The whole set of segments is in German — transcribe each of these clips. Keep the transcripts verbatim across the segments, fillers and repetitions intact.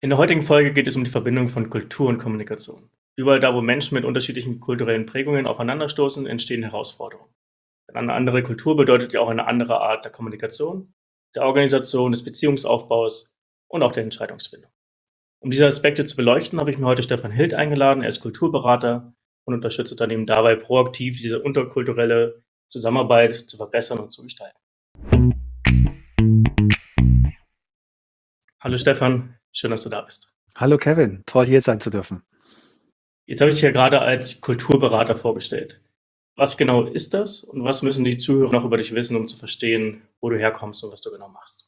In der heutigen Folge geht es um die Verbindung von Kultur und Kommunikation. Überall da, wo Menschen mit unterschiedlichen kulturellen Prägungen aufeinanderstoßen, entstehen Herausforderungen. Denn eine andere Kultur bedeutet ja auch eine andere Art der Kommunikation, der Organisation, des Beziehungsaufbaus und auch der Entscheidungsfindung. Um diese Aspekte zu beleuchten, habe ich mir heute Stefan Hild eingeladen. Er ist Kulturberater und unterstützt Unternehmen dabei, proaktiv diese interkulturelle Zusammenarbeit zu verbessern und zu gestalten. Hallo Stefan, schön, dass du da bist. Hallo Kevin, toll hier sein zu dürfen. Jetzt habe ich dich ja gerade als Kulturberater vorgestellt. Was genau ist das und was müssen die Zuhörer noch über dich wissen, um zu verstehen, wo du herkommst und was du genau machst?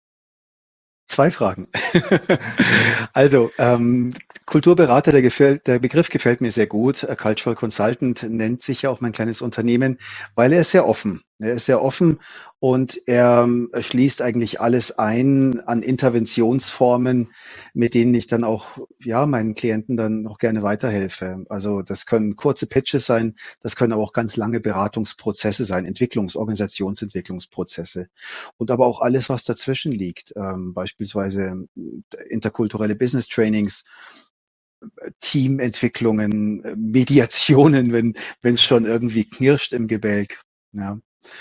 Zwei Fragen. Also, ähm, Kulturberater, der, gefällt, der Begriff gefällt mir sehr gut. Äh, Cultural Consultant nennt sich ja auch mein kleines Unternehmen, weil er ist sehr offen. Er ist sehr offen und er ähm, schließt eigentlich alles ein an Interventionsformen, mit denen ich dann auch ja meinen Klienten dann noch gerne weiterhelfe. Also das können kurze Pitches sein, das können aber auch ganz lange Beratungsprozesse sein, Entwicklungs-, Organisationsentwicklungsprozesse und aber auch alles, was dazwischen liegt, ähm, beispielsweise äh, interkulturelle Business Trainings, Teamentwicklungen, äh, Mediationen, wenn wenn es schon irgendwie knirscht im Gebälk. Ja.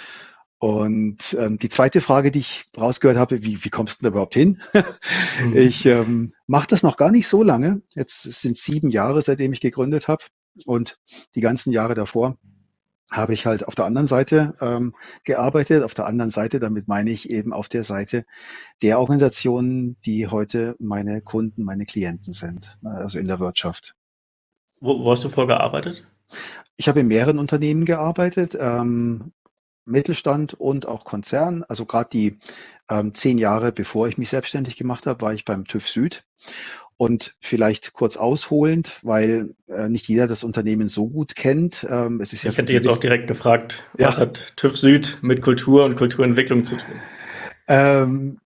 Und ähm, die zweite Frage, die ich rausgehört habe, wie, wie kommst du denn da überhaupt hin? Mhm. Ich ähm, mache das noch gar nicht so lange. Jetzt sind sieben Jahre, seitdem ich gegründet habe. Und die ganzen Jahre davor habe ich halt auf der anderen Seite ähm, gearbeitet. Auf der anderen Seite, damit meine ich eben auf der Seite der Organisationen, die heute meine Kunden, meine Klienten sind, ne, also in der Wirtschaft. Wo, wo hast du vorgearbeitet? Ich habe in mehreren Unternehmen gearbeitet, ähm, Mittelstand und auch Konzern. Also gerade die ähm, zehn Jahre, bevor ich mich selbstständig gemacht habe, war ich beim TÜV Süd. Und vielleicht kurz ausholend, weil äh, nicht jeder das Unternehmen so gut kennt. Ähm, es ist ja Ich hätte ein jetzt auch bisschen, direkt gefragt, was ja, hat TÜV Süd mit Kultur und Kulturentwicklung zu tun? ähm,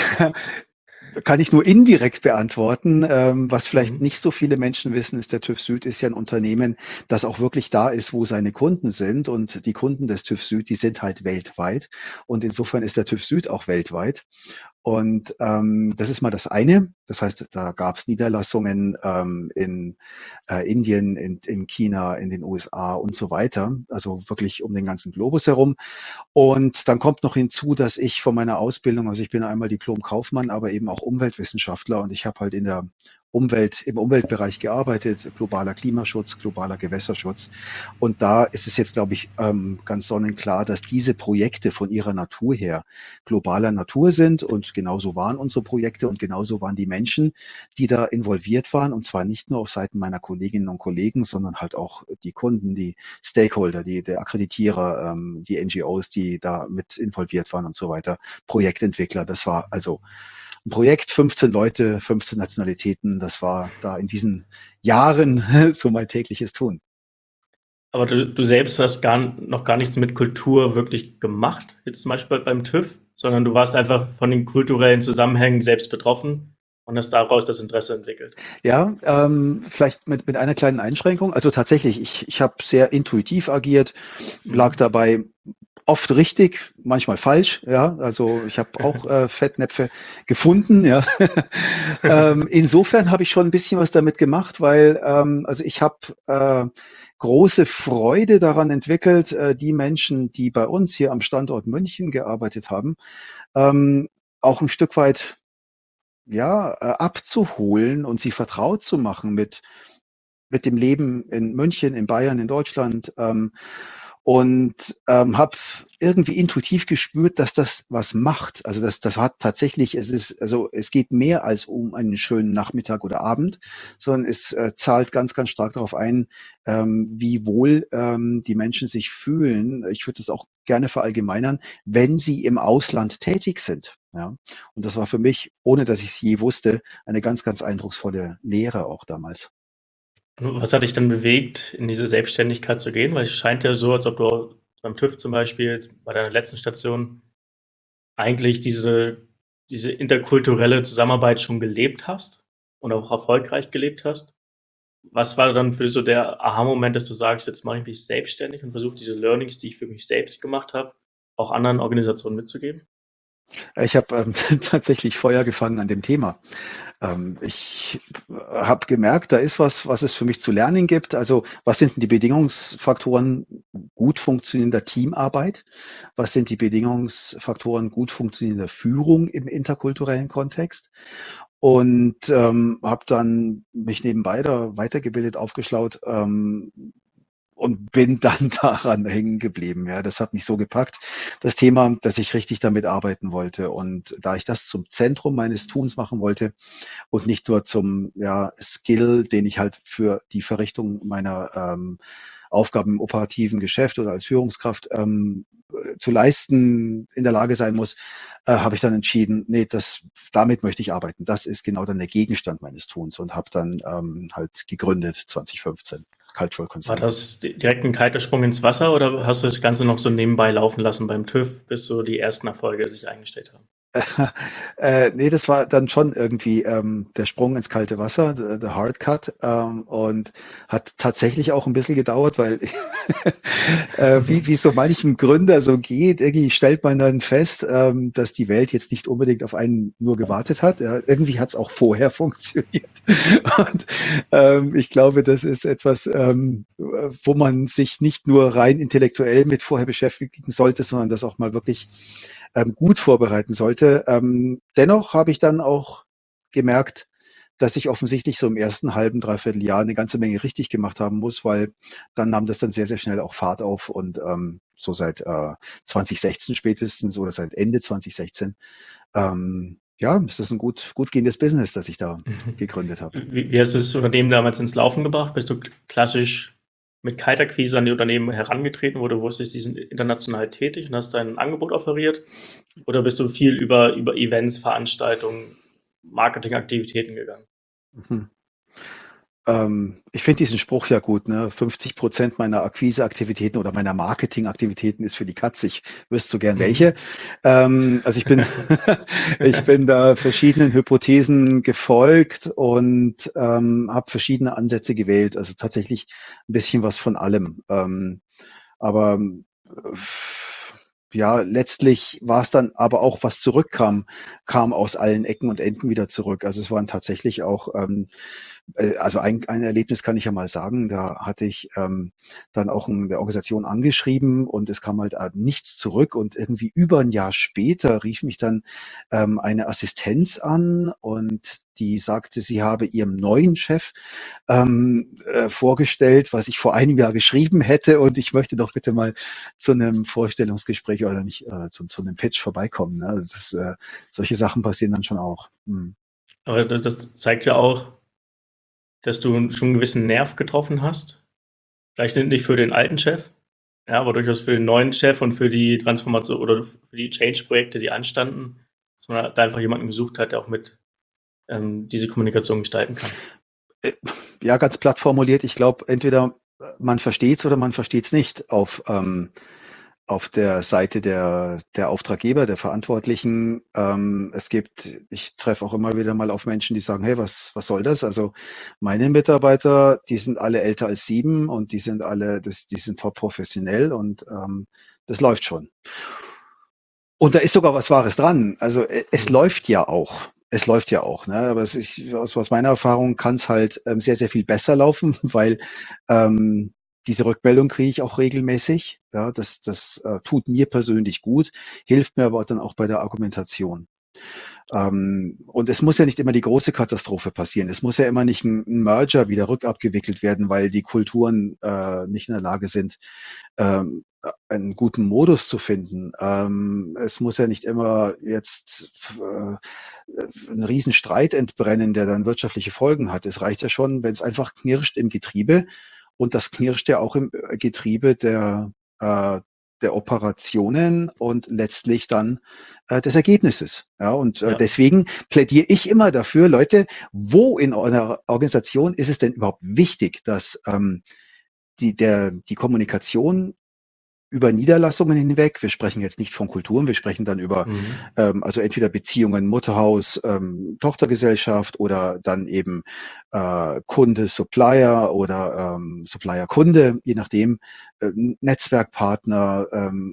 kann ich nur indirekt beantworten. Ähm, was vielleicht Mhm. nicht so viele Menschen wissen, ist, der TÜV Süd ist ja ein Unternehmen, das auch wirklich da ist, wo seine Kunden sind. Und die Kunden des TÜV Süd, die sind halt weltweit. Und insofern ist der TÜV Süd auch weltweit. Und ähm, das ist mal das eine. Das heißt, da gab es Niederlassungen ähm, in äh, Indien, in, in China, in den U S A und so weiter. Also wirklich um den ganzen Globus herum. Und dann kommt noch hinzu, dass ich von meiner Ausbildung, also ich bin einmal Diplom-Kaufmann, aber eben auch Umweltwissenschaftler und ich habe halt in der Umwelt, im Umweltbereich gearbeitet, globaler Klimaschutz, globaler Gewässerschutz. Und da ist es jetzt, glaube ich, ähm, ganz sonnenklar, dass diese Projekte von ihrer Natur her globaler Natur sind und genauso waren unsere Projekte und genauso waren die Menschen, die da involviert waren und zwar nicht nur auf Seiten meiner Kolleginnen und Kollegen, sondern halt auch die Kunden, die Stakeholder, die, der Akkreditierer, ähm, die N G Os, die da mit involviert waren und so weiter, Projektentwickler. Das war also ein Projekt, fünfzehn Leute, fünfzehn Nationalitäten. Das war da in diesen Jahren so mein tägliches Tun. Aber du, du selbst hast gar, noch gar nichts mit Kultur wirklich gemacht, jetzt zum Beispiel beim TÜV, sondern du warst einfach von den kulturellen Zusammenhängen selbst betroffen und hast daraus das Interesse entwickelt. Ja, ähm, vielleicht mit, mit einer kleinen Einschränkung. Also tatsächlich, ich, ich habe sehr intuitiv agiert, lag Mhm. dabei oft richtig, manchmal falsch. Ja, also ich habe auch äh, Fettnäpfe gefunden. Ja, ähm, insofern habe ich schon ein bisschen was damit gemacht, weil ähm, also ich habe äh, große Freude daran entwickelt, äh, die Menschen, die bei uns hier am Standort München gearbeitet haben, ähm, auch ein Stück weit ja, äh, abzuholen und sie vertraut zu machen mit mit dem Leben in München, in Bayern, in Deutschland, ähm, und ähm, habe irgendwie intuitiv gespürt, dass das was macht. Also das, das hat tatsächlich, es ist, also es geht mehr als um einen schönen Nachmittag oder Abend, sondern es äh, zahlt ganz, ganz stark darauf ein, ähm, wie wohl ähm, die Menschen sich fühlen. Ich würde das auch gerne verallgemeinern, wenn sie im Ausland tätig sind. Ja, und das war für mich, ohne dass ich es je wusste, eine ganz, ganz eindrucksvolle Lehre auch damals. Was hat dich dann bewegt, in diese Selbstständigkeit zu gehen? Weil es scheint ja so, als ob du beim TÜV zum Beispiel, jetzt bei deiner letzten Station, eigentlich diese, diese interkulturelle Zusammenarbeit schon gelebt hast und auch erfolgreich gelebt hast. Was war dann für dich so der Aha-Moment, dass du sagst, jetzt mache ich mich selbstständig und versuche diese Learnings, die ich für mich selbst gemacht habe, auch anderen Organisationen mitzugeben? Ich habe ähm, tatsächlich Feuer gefangen an dem Thema. Ähm, ich habe gemerkt, da ist was, was es für mich zu lernen gibt. Also, was sind denn die Bedingungsfaktoren gut funktionierender Teamarbeit? Was sind die Bedingungsfaktoren gut funktionierender Führung im interkulturellen Kontext? Und ähm, habe dann mich nebenbei da weitergebildet, aufgeschlaut, ähm, und bin dann daran hängen geblieben. Ja, das hat mich so gepackt, das Thema, dass ich richtig damit arbeiten wollte. Und da ich das zum Zentrum meines Tuns machen wollte und nicht nur zum ja, Skill, den ich halt für die Verrichtung meiner ähm, Aufgaben im operativen Geschäft oder als Führungskraft ähm, äh, zu leisten in der Lage sein muss, äh, habe ich dann entschieden, nee, das, damit möchte ich arbeiten. Das ist genau dann der Gegenstand meines Tuns und habe dann ähm, halt gegründet zwanzig fünfzehn. Cultural War Consulting. das di direkt ein kalter Sprung ins Wasser oder hast du das Ganze noch so nebenbei laufen lassen beim TÜV, bis so die ersten Erfolge sich eingestellt haben? Äh, ne, das war dann schon irgendwie ähm, der Sprung ins kalte Wasser, the, the hard cut, ähm, und hat tatsächlich auch ein bisschen gedauert, weil äh, wie wie es so manchem Gründer so geht, irgendwie stellt man dann fest, ähm, dass die Welt jetzt nicht unbedingt auf einen nur gewartet hat. Ja, irgendwie hat es auch vorher funktioniert. Und ähm, ich glaube, das ist etwas, ähm, wo man sich nicht nur rein intellektuell mit vorher beschäftigen sollte, sondern das auch mal wirklich ähm, gut vorbereiten sollte. Ähm, dennoch habe ich dann auch gemerkt, dass ich offensichtlich so im ersten halben, dreiviertel Jahr eine ganze Menge richtig gemacht haben muss, weil dann nahm das dann sehr, sehr schnell auch Fahrt auf und ähm, so seit äh, zwanzig sechzehn spätestens oder seit Ende zwanzig sechzehn, ähm, ja, ist das ein gut, gut gehendes Business, das ich da gegründet habe. Wie wie hast du das Unternehmen damals ins Laufen gebracht? Bist du klassisch mit Kaltakquise an die Unternehmen herangetreten, wo du wusstest, die sind international tätig und hast dein Angebot offeriert? Oder bist du viel über über Events, Veranstaltungen, Marketingaktivitäten gegangen? Mhm. Ähm, ich finde diesen Spruch ja gut, ne? fünfzig Prozent meiner Akquiseaktivitäten oder meiner Marketingaktivitäten ist für die Katz. Ich wüsste so gern Mhm. welche. Ähm, also ich bin, ich bin da verschiedenen Hypothesen gefolgt und ähm, habe verschiedene Ansätze gewählt. Also tatsächlich ein bisschen was von allem. Ähm, aber äh, ja, letztlich war es dann aber auch, was zurückkam, kam aus allen Ecken und Enden wieder zurück. Also es waren tatsächlich auch ähm, äh, also ein, ein Erlebnis kann ich ja mal sagen, da hatte ich ähm, dann auch eine Organisation angeschrieben und es kam halt äh, nichts zurück und irgendwie über ein Jahr später rief mich dann ähm, eine Assistenz an und die sagte, sie habe ihrem neuen Chef ähm, äh, vorgestellt, was ich vor einem Jahr geschrieben hätte und ich möchte doch bitte mal zu einem Vorstellungsgespräch oder nicht äh, zu, zu einem Pitch vorbeikommen. Ne? Also das, äh, solche Sachen passieren dann schon auch. Hm. Aber das das zeigt ja auch, dass du schon einen gewissen Nerv getroffen hast. Vielleicht nicht für den alten Chef, ja, aber durchaus für den neuen Chef und für die Transformation oder für die Change-Projekte, die anstanden, dass man da einfach jemanden gesucht hat, der auch mit ähm, diese Kommunikation gestalten kann. Äh, ja, ganz platt formuliert, ich glaube, entweder äh, man versteht's oder man versteht's nicht auf, ähm, auf der Seite der, der Auftraggeber, der Verantwortlichen. Ähm, es gibt, ich treffe auch immer wieder mal auf Menschen, die sagen, hey, was, was soll das? Also meine Mitarbeiter, die sind alle älter als sieben und die sind alle, das, die sind top professionell und ähm, das läuft schon. Und da ist sogar was Wahres dran. Also äh, es Mhm. läuft ja auch. Es läuft ja auch, ne? Aber es ist, aus, aus meiner Erfahrung kann es halt ähm, sehr, sehr viel besser laufen, weil ähm, diese Rückmeldung kriege ich auch regelmäßig. Ja, das, das äh, tut mir persönlich gut, hilft mir aber dann auch bei der Argumentation. Ähm, und es muss ja nicht immer die große Katastrophe passieren. Es muss ja immer nicht ein, ein Merger wieder rückabgewickelt werden, weil die Kulturen äh, nicht in der Lage sind, ähm, einen guten Modus zu finden. Ähm, es muss ja nicht immer jetzt äh, ein Riesenstreit entbrennen, der dann wirtschaftliche Folgen hat. Es reicht ja schon, wenn es einfach knirscht im Getriebe und das knirscht ja auch im äh, Getriebe der, äh, der Operationen und letztlich dann äh, des Ergebnisses. Ja, und äh, Ja, deswegen plädiere ich immer dafür, Leute, wo in einer Organisation ist es denn überhaupt wichtig, dass ähm, die, der, die Kommunikation über Niederlassungen hinweg. Wir sprechen jetzt nicht von Kulturen, wir sprechen dann über mhm. ähm, also entweder Beziehungen Mutterhaus, ähm, Tochtergesellschaft oder dann eben äh, Kunde, Supplier oder ähm, Supplier Kunde, je nachdem, äh, Netzwerkpartner, ähm,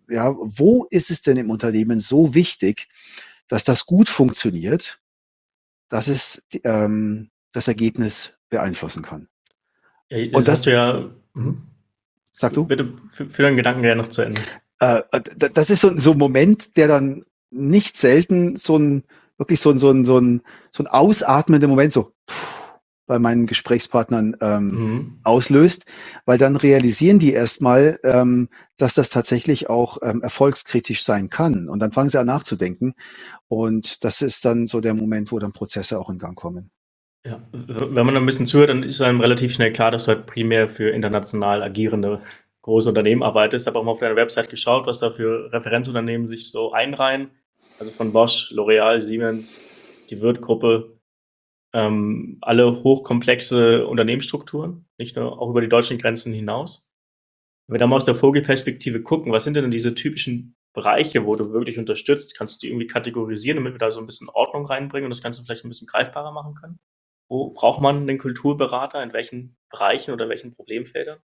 ja, wo ist es denn im Unternehmen so wichtig, dass das gut funktioniert, dass es ähm, das Ergebnis beeinflussen kann? Ja, Und jetzt hast das, du ja, mhm. mhm. Sag du? Bitte fü- führ deinen Gedanken gerne noch zu Ende. Äh, d- das ist so, so ein Moment, der dann nicht selten so ein, wirklich so ein, so ein, so ein, so ein ausatmender Moment so bei meinen Gesprächspartnern ähm, Mhm. auslöst, weil dann realisieren die erstmal, ähm, dass das tatsächlich auch ähm, erfolgskritisch sein kann. Und dann fangen sie an nachzudenken. Und das ist dann so der Moment, wo dann Prozesse auch in Gang kommen. Ja, w- wenn man ein bisschen zuhört, dann ist einem relativ schnell klar, dass du halt primär für international agierende große Unternehmen arbeitest. Ich habe auch mal auf deiner Website geschaut, was da für Referenzunternehmen sich so einreihen. Also von Bosch, L'Oreal, Siemens, die Würth-Gruppe, ähm, alle hochkomplexe Unternehmensstrukturen, nicht nur auch über die deutschen Grenzen hinaus. Wenn wir da mal aus der Vogelperspektive gucken, was sind denn diese typischen Bereiche, wo du wirklich unterstützt? Kannst du die irgendwie kategorisieren, damit wir da so ein bisschen Ordnung reinbringen und das Ganze vielleicht ein bisschen greifbarer machen können? Wo braucht man einen Kulturberater? In welchen Bereichen oder welchen Problemfeldern?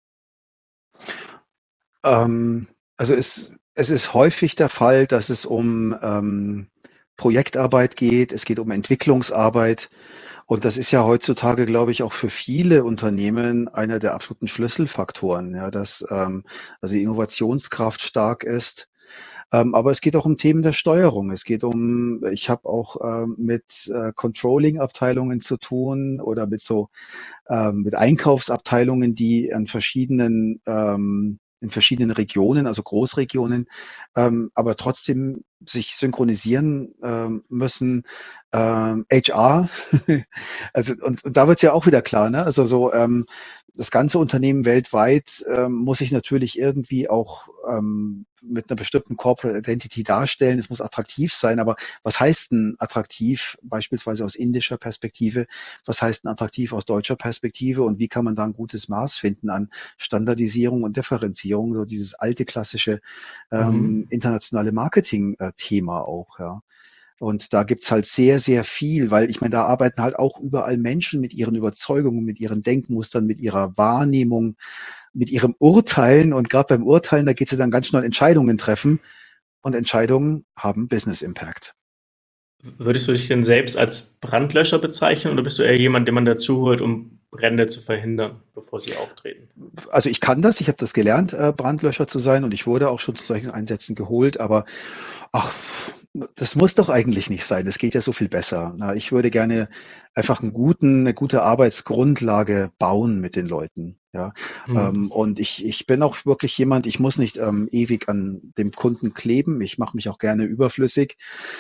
Ähm, also es, es ist häufig der Fall, dass es um ähm, Projektarbeit geht, es geht um Entwicklungsarbeit. Und das ist ja heutzutage, glaube ich, auch für viele Unternehmen einer der absoluten Schlüsselfaktoren, ja, dass ähm, also die Innovationskraft stark ist. Ähm, aber es geht auch um Themen der Steuerung. Es geht um, ich habe auch ähm, mit äh, Controlling-Abteilungen zu tun oder mit so ähm, mit Einkaufsabteilungen, die an verschiedenen ähm, in verschiedenen Regionen, also Großregionen, ähm, aber trotzdem sich synchronisieren ähm, müssen. Ähm, H R, also und, und da wird es ja auch wieder klar, ne? Also so ähm, das ganze Unternehmen weltweit ähm, muss sich natürlich irgendwie auch ähm, mit einer bestimmten Corporate Identity darstellen. Es muss attraktiv sein, aber was heißt denn attraktiv, beispielsweise aus indischer Perspektive? Was heißt denn attraktiv aus deutscher Perspektive und wie kann man da ein gutes Maß finden an Standardisierung und Differenzierung, so dieses alte klassische ähm, Mhm. internationale Marketing-Thema auch, ja. Und da gibt's halt sehr, sehr viel, weil ich meine, da arbeiten halt auch überall Menschen mit ihren Überzeugungen, mit ihren Denkmustern, mit ihrer Wahrnehmung, mit ihrem Urteilen. Und gerade beim Urteilen, da geht's ja dann ganz schnell Entscheidungen treffen. Und Entscheidungen haben Business Impact. Würdest du dich denn selbst als Brandlöscher bezeichnen oder bist du eher jemand, den man dazu holt, um Brände zu verhindern, bevor sie auftreten? Also ich kann das, ich habe das gelernt, äh, Brandlöscher zu sein und ich wurde auch schon zu solchen Einsätzen geholt, aber ach, das muss doch eigentlich nicht sein. Das geht ja so viel besser. Na, ich würde gerne einfach einen guten, eine gute Arbeitsgrundlage bauen mit den Leuten. Ja, ähm, Mhm. und ich, ich bin auch wirklich jemand, ich muss nicht ähm, ewig an dem Kunden kleben. Ich mache mich auch gerne überflüssig.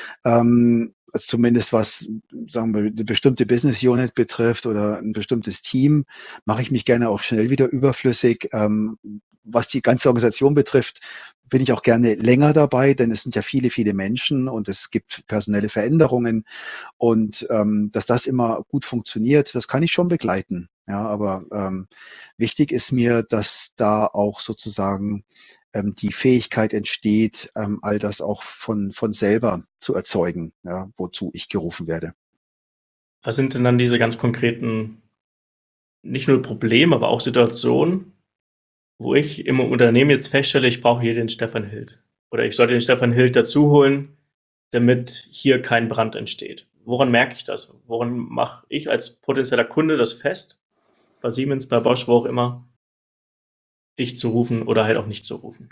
Ähm, also zumindest was, sagen wir, eine bestimmte Business Unit betrifft oder ein bestimmtes Team, mache ich mich gerne auch schnell wieder überflüssig. Ähm, was die ganze Organisation betrifft, bin ich auch gerne länger dabei, denn es sind ja viele, viele Menschen und es gibt personelle Veränderungen und ähm, dass das immer gut funktioniert, das kann ich schon begleiten. Ja, aber ähm, wichtig ist mir, dass da auch sozusagen ähm, die Fähigkeit entsteht, ähm, all das auch von, von selber zu erzeugen, ja, wozu ich gerufen werde. Was sind denn dann diese ganz konkreten, nicht nur Probleme, aber auch Situationen, wo ich im Unternehmen jetzt feststelle, ich brauche hier den Stefan Hild oder ich sollte den Stefan Hild dazu holen, damit hier kein Brand entsteht? Woran merke ich das? Woran mache ich als potenzieller Kunde das fest, bei Siemens, bei Bosch, wo auch immer, dich zu rufen oder halt auch nicht zu rufen?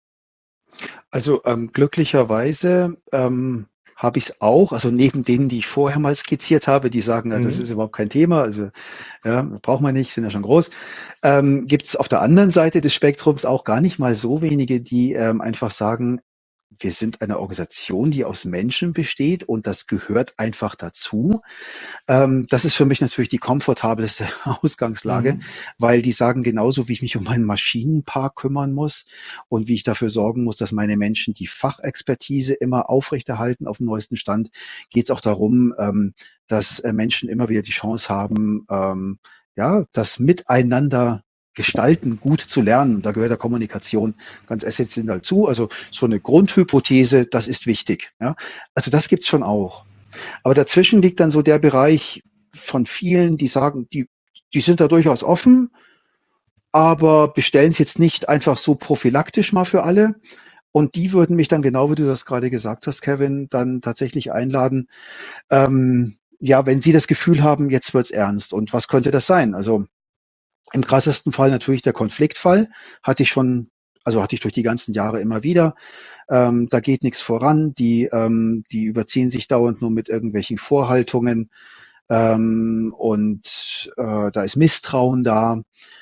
Also ähm, glücklicherweise ähm, habe ich es auch, also neben denen, die ich vorher mal skizziert habe, die sagen, ja, das ist Mhm. überhaupt kein Thema, also ja, braucht man nicht, sind ja schon groß, ähm, gibt es auf der anderen Seite des Spektrums auch gar nicht mal so wenige, die ähm, einfach sagen, wir sind eine Organisation, die aus Menschen besteht und das gehört einfach dazu. Ähm, das ist für mich natürlich die komfortabelste Ausgangslage, Mhm. weil die sagen, genauso wie ich mich um meinen Maschinenpark kümmern muss und wie ich dafür sorgen muss, dass meine Menschen die Fachexpertise immer aufrechterhalten auf dem neuesten Stand, geht es auch darum, ähm, dass äh, Menschen immer wieder die Chance haben, ähm, ja, das Miteinander gestalten, gut zu lernen. Da gehört der Kommunikation ganz essentiell dazu. Also so eine Grundhypothese, das ist wichtig. Ja? Also das gibt's schon auch. Aber dazwischen liegt dann so der Bereich von vielen, die sagen, die, die sind da durchaus offen, aber bestellen es jetzt nicht einfach so prophylaktisch mal für alle. Und die würden mich dann, genau wie du das gerade gesagt hast, Kevin, dann tatsächlich einladen, ähm, ja, wenn sie das Gefühl haben, jetzt wird's ernst. Und was könnte das sein? Also im krassesten Fall natürlich der Konfliktfall. Hatte ich schon, also hatte ich durch die ganzen Jahre immer wieder. Ähm, da geht nichts voran. Die, ähm, die überziehen sich dauernd nur mit irgendwelchen Vorhaltungen. Ähm, und äh, da ist Misstrauen da.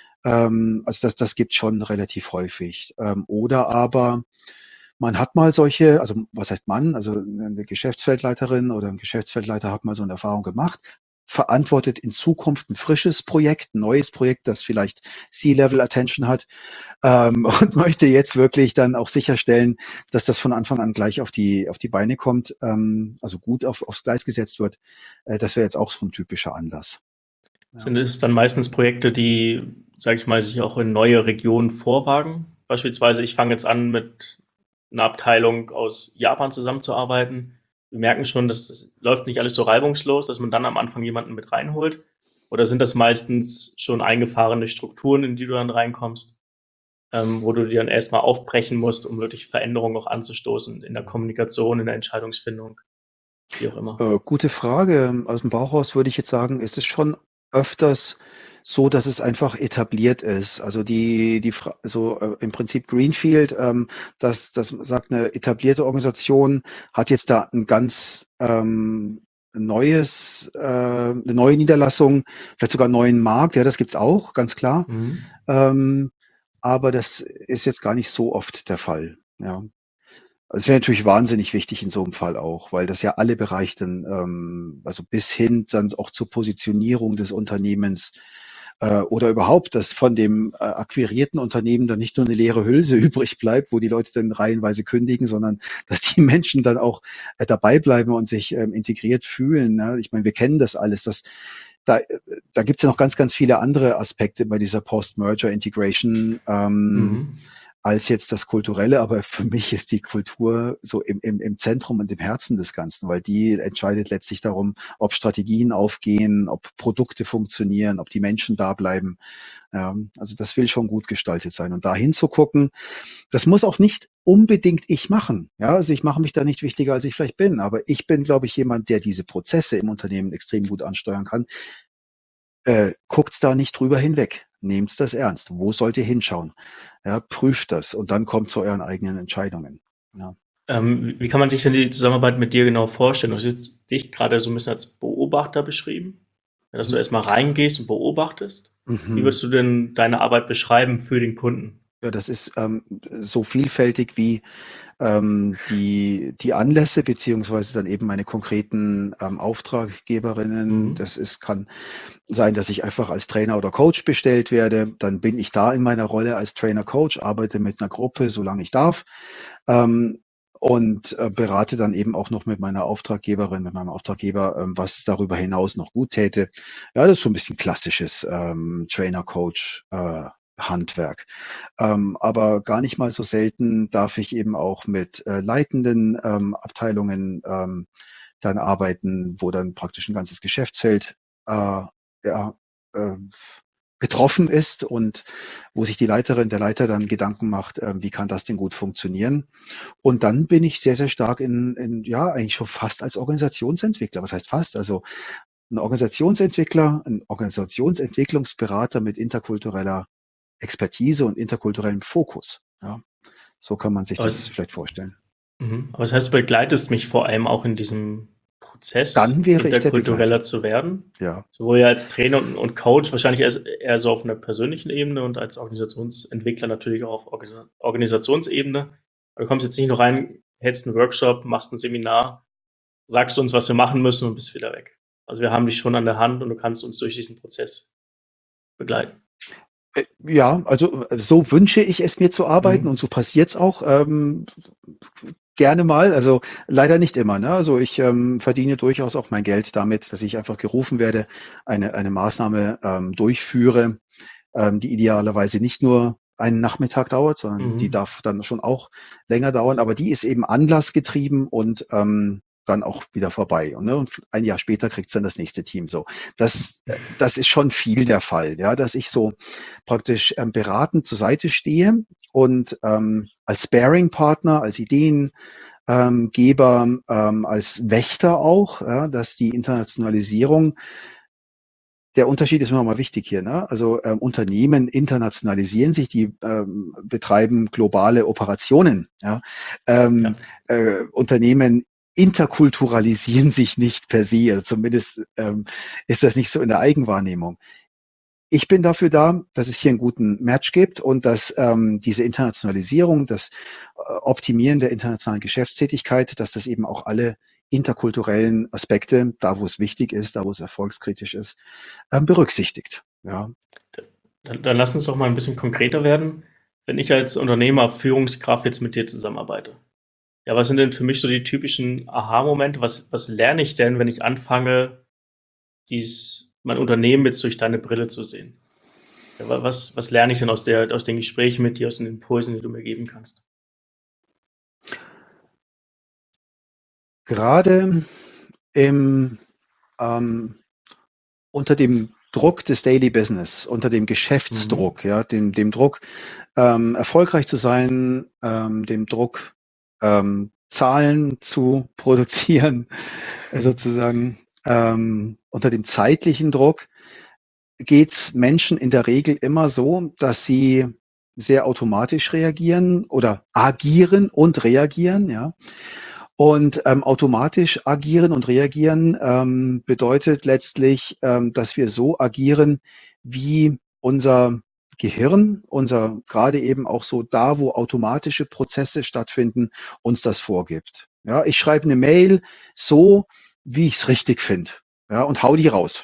Ähm, also das, das gibt schon relativ häufig. Ähm, oder aber man hat mal solche, also was heißt man, also eine Geschäftsfeldleiterin oder ein Geschäftsfeldleiter hat mal so eine Erfahrung gemacht, verantwortet in Zukunft ein frisches Projekt, ein neues Projekt, das vielleicht C-Level Attention hat, ähm, und möchte jetzt wirklich dann auch sicherstellen, dass das von Anfang an gleich auf die, auf die Beine kommt, ähm, also gut auf, aufs Gleis gesetzt wird. Äh, das wäre jetzt auch so ein typischer Anlass. Ja. Sind es dann meistens Projekte, die, sage ich mal, sich auch in neue Regionen vorwagen? Beispielsweise, ich fange jetzt an, mit einer Abteilung aus Japan zusammenzuarbeiten. Wir merken schon, dass das läuft nicht alles so reibungslos, dass man dann am Anfang jemanden mit reinholt. Oder sind das meistens schon eingefahrene Strukturen, in die du dann reinkommst, ähm, wo du die dann erstmal aufbrechen musst, um wirklich Veränderungen auch anzustoßen in der Kommunikation, in der Entscheidungsfindung, wie auch immer? Äh, gute Frage. Aus dem Bauch raus würde ich jetzt sagen, ist es schon öfters so, dass es einfach etabliert ist. Also die, die, Fra- so äh, im Prinzip Greenfield, ähm, das, das sagt eine etablierte Organisation, hat jetzt da ein ganz ähm, neues, äh, eine neue Niederlassung, vielleicht sogar einen neuen Markt. Ja, das gibt's auch, ganz klar. Mhm. Ähm, aber das ist jetzt gar nicht so oft der Fall. Ja. Also, es wäre natürlich wahnsinnig wichtig in so einem Fall auch, weil das ja alle Bereiche dann, ähm, also bis hin dann auch zur Positionierung des Unternehmens, äh, oder überhaupt, dass von dem, äh, akquirierten Unternehmen dann nicht nur eine leere Hülse übrig bleibt, wo die Leute dann reihenweise kündigen, sondern dass die Menschen dann auch, äh, dabei bleiben und sich, ähm, integriert fühlen, ne? Ich meine, wir kennen das alles. Das da äh, da gibt's ja noch ganz, ganz viele andere Aspekte bei dieser Post-Merger Integration, ähm, Mhm. als jetzt das Kulturelle, aber für mich ist die Kultur so im, im, im Zentrum und im Herzen des Ganzen, weil die entscheidet letztlich darum, ob Strategien aufgehen, ob Produkte funktionieren, ob die Menschen da bleiben. Ja, also das will schon gut gestaltet sein. Und da hinzugucken, das muss auch nicht unbedingt ich machen. Ja, also ich mache mich da nicht wichtiger, als ich vielleicht bin, aber ich bin, glaube ich, jemand, der diese Prozesse im Unternehmen extrem gut ansteuern kann. Äh, guckt's da nicht drüber hinweg. Nehmt's das ernst. Wo sollt ihr hinschauen? Ja, prüft das und dann kommt zu euren eigenen Entscheidungen. Ja. Ähm, wie wie kann man sich denn die Zusammenarbeit mit dir genau vorstellen? Du hast jetzt dich gerade so ein bisschen als Beobachter beschrieben, ja, dass du Mhm. erstmal reingehst und beobachtest. Wie Mhm. würdest du denn deine Arbeit beschreiben für den Kunden? Ja, das ist ähm, so vielfältig wie ähm, die, die Anlässe beziehungsweise dann eben meine konkreten ähm, Auftraggeberinnen. Mhm. Das ist, kann sein, dass ich einfach als Trainer oder Coach bestellt werde. Dann bin ich da in meiner Rolle als Trainer Coach, arbeite mit einer Gruppe, solange ich darf. Ähm, und äh, berate dann eben auch noch mit meiner Auftraggeberin, mit meinem Auftraggeber, ähm, was darüber hinaus noch gut täte. Ja, das ist so ein bisschen klassisches ähm, Trainer-Coach. Äh, Handwerk. Ähm, aber gar nicht mal so selten darf ich eben auch mit äh, leitenden ähm, Abteilungen ähm, dann arbeiten, wo dann praktisch ein ganzes Geschäftsfeld äh, ja, äh, betroffen ist und wo sich die Leiterin, der Leiter dann Gedanken macht, ähm, wie kann das denn gut funktionieren? Und dann bin ich sehr, sehr stark in, in ja, eigentlich schon fast als Organisationsentwickler. Was heißt fast? Also ein Organisationsentwickler, ein Organisationsentwicklungsberater mit interkultureller Expertise und interkulturellem Fokus. Ja, so kann man sich Aber es das vielleicht vorstellen. mhm, aber das heißt, du begleitest mich vor allem auch in diesem Prozess, Dann wäre ich der interkultureller Begleiter. zu werden, Ja. sowohl ja als Trainer und und Coach wahrscheinlich eher eher so auf 'ner persönlichen Ebene und als Organisationsentwickler natürlich auch auf Organisa Organisationsebene. Aber du kommst jetzt nicht nur rein, hältst 'n Workshop, machst 'n Seminar, sagst uns, was wir machen müssen und bist wieder weg. Also, wir haben dich schon an der Hand und du kannst uns durch diesen Prozess begleiten. Äh, ja, also, äh, so wünsche ich es mir zu arbeiten und Mhm. so passiert's auch, ähm, gerne mal, also leider nicht immer, ne? Also, ich, ähm, verdiene durchaus auch mein Geld damit, dass ich einfach gerufen werde, eine eine Maßnahme, ähm, durchführe, ähm, die idealerweise nicht nur einen Nachmittag dauert, sondern die Mhm. darf dann schon auch länger dauern, aber die ist eben anlassgetrieben und, ähm, dann auch wieder vorbei. Und, ne, und ein Jahr später kriegt's dann das nächste Team so. Das äh, das ist schon viel der Fall, ja, dass ich so praktisch, ähm, beratend zur Seite stehe und, ähm, als Sparing-Partner, als Ideengeber, ähm, Geber, ähm, als Wächter auch, ja, dass die Internationalisierung, der Unterschied ist mir mal wichtig hier, ne? Also ähm, Unternehmen internationalisieren sich, die ähm, betreiben globale Operationen. Ja? Ähm, Ja. äh, Unternehmen interkulturalisieren sich nicht per se, also zumindest ähm, ist das nicht so in der Eigenwahrnehmung. Ich bin dafür da, dass es hier einen guten Match gibt und dass ähm, diese Internationalisierung, das äh, Optimieren der internationalen Geschäftstätigkeit, dass das eben auch alle interkulturellen Aspekte, da wo es wichtig ist, da wo es erfolgskritisch ist, ähm, berücksichtigt. Ja. Dann, dann lass uns doch mal ein bisschen konkreter werden. Wenn ich als Unternehmer, Führungskraft jetzt mit dir zusammenarbeite, ja, was sind denn für mich so die typischen Aha-Momente? Was, was lerne ich denn, wenn ich anfange, dies, mein Unternehmen jetzt durch deine Brille zu sehen? Ja, wa- was, was lerne ich denn aus, der, aus den Gesprächen mit dir, aus den Impulsen, die du mir geben kannst? Gerade im, ähm, unter dem Druck des Daily Business, unter dem Mhm. Geschäftsdruck, ja, dem, dem Druck, ähm, erfolgreich zu sein, ähm, dem Druck, ähm, Zahlen zu produzieren, sozusagen, ähm, unter dem zeitlichen Druck geht's Menschen in der Regel immer so, dass sie sehr automatisch reagieren oder agieren und reagieren, ja. Und ähm, automatisch agieren und reagieren ähm, bedeutet letztlich, ähm, dass wir so agieren, wie unser Gehirn, unser gerade eben auch so da, wo automatische Prozesse stattfinden, uns das vorgibt. Ja, ich schreibe eine Mail so, wie ich es richtig finde, ja, und hau die raus.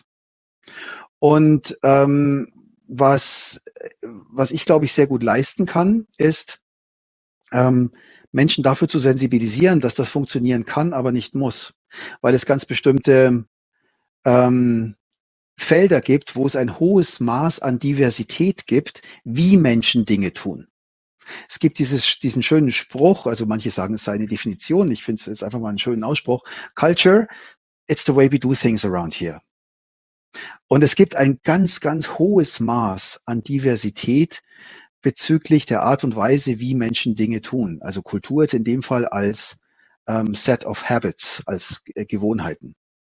Und ähm, was, was ich glaube ich sehr gut leisten kann, ist ähm, Menschen dafür zu sensibilisieren, dass das funktionieren kann, aber nicht muss, weil es ganz bestimmte ähm, Felder gibt, wo es ein hohes Maß an Diversität gibt, wie Menschen Dinge tun. Es gibt dieses, diesen schönen Spruch, also manche sagen, es sei eine Definition, ich finde es jetzt einfach mal einen schönen Ausspruch. Culture, it's the way we do things around here. Und es gibt ein ganz, ganz hohes Maß an Diversität bezüglich der Art und Weise, wie Menschen Dinge tun. Also Kultur jetzt in dem Fall als ähm, Set of Habits, als äh, Gewohnheiten.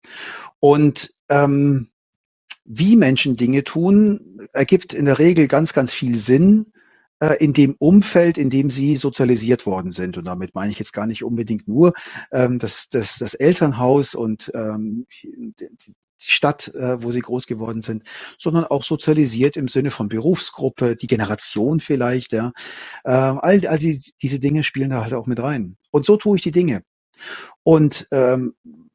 Und ähm, wie Menschen Dinge tun, ergibt in der Regel ganz, ganz viel Sinn äh, in dem Umfeld, in dem sie sozialisiert worden sind. Und damit meine ich jetzt gar nicht unbedingt nur ähm, das, das, das Elternhaus und ähm, die Stadt, äh, wo sie groß geworden sind, sondern auch sozialisiert im Sinne von Berufsgruppe, die Generation vielleicht, ja. Ähm, all, all die, diese Dinge spielen da halt auch mit rein. Und so tue ich die Dinge. Und ähm,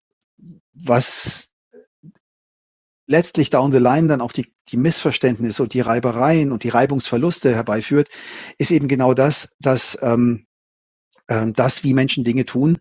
was letztlich down the line dann auch die, die Missverständnisse und die Reibereien und die Reibungsverluste herbeiführt, ist eben genau das, dass ähm, ähm, das, wie Menschen Dinge tun,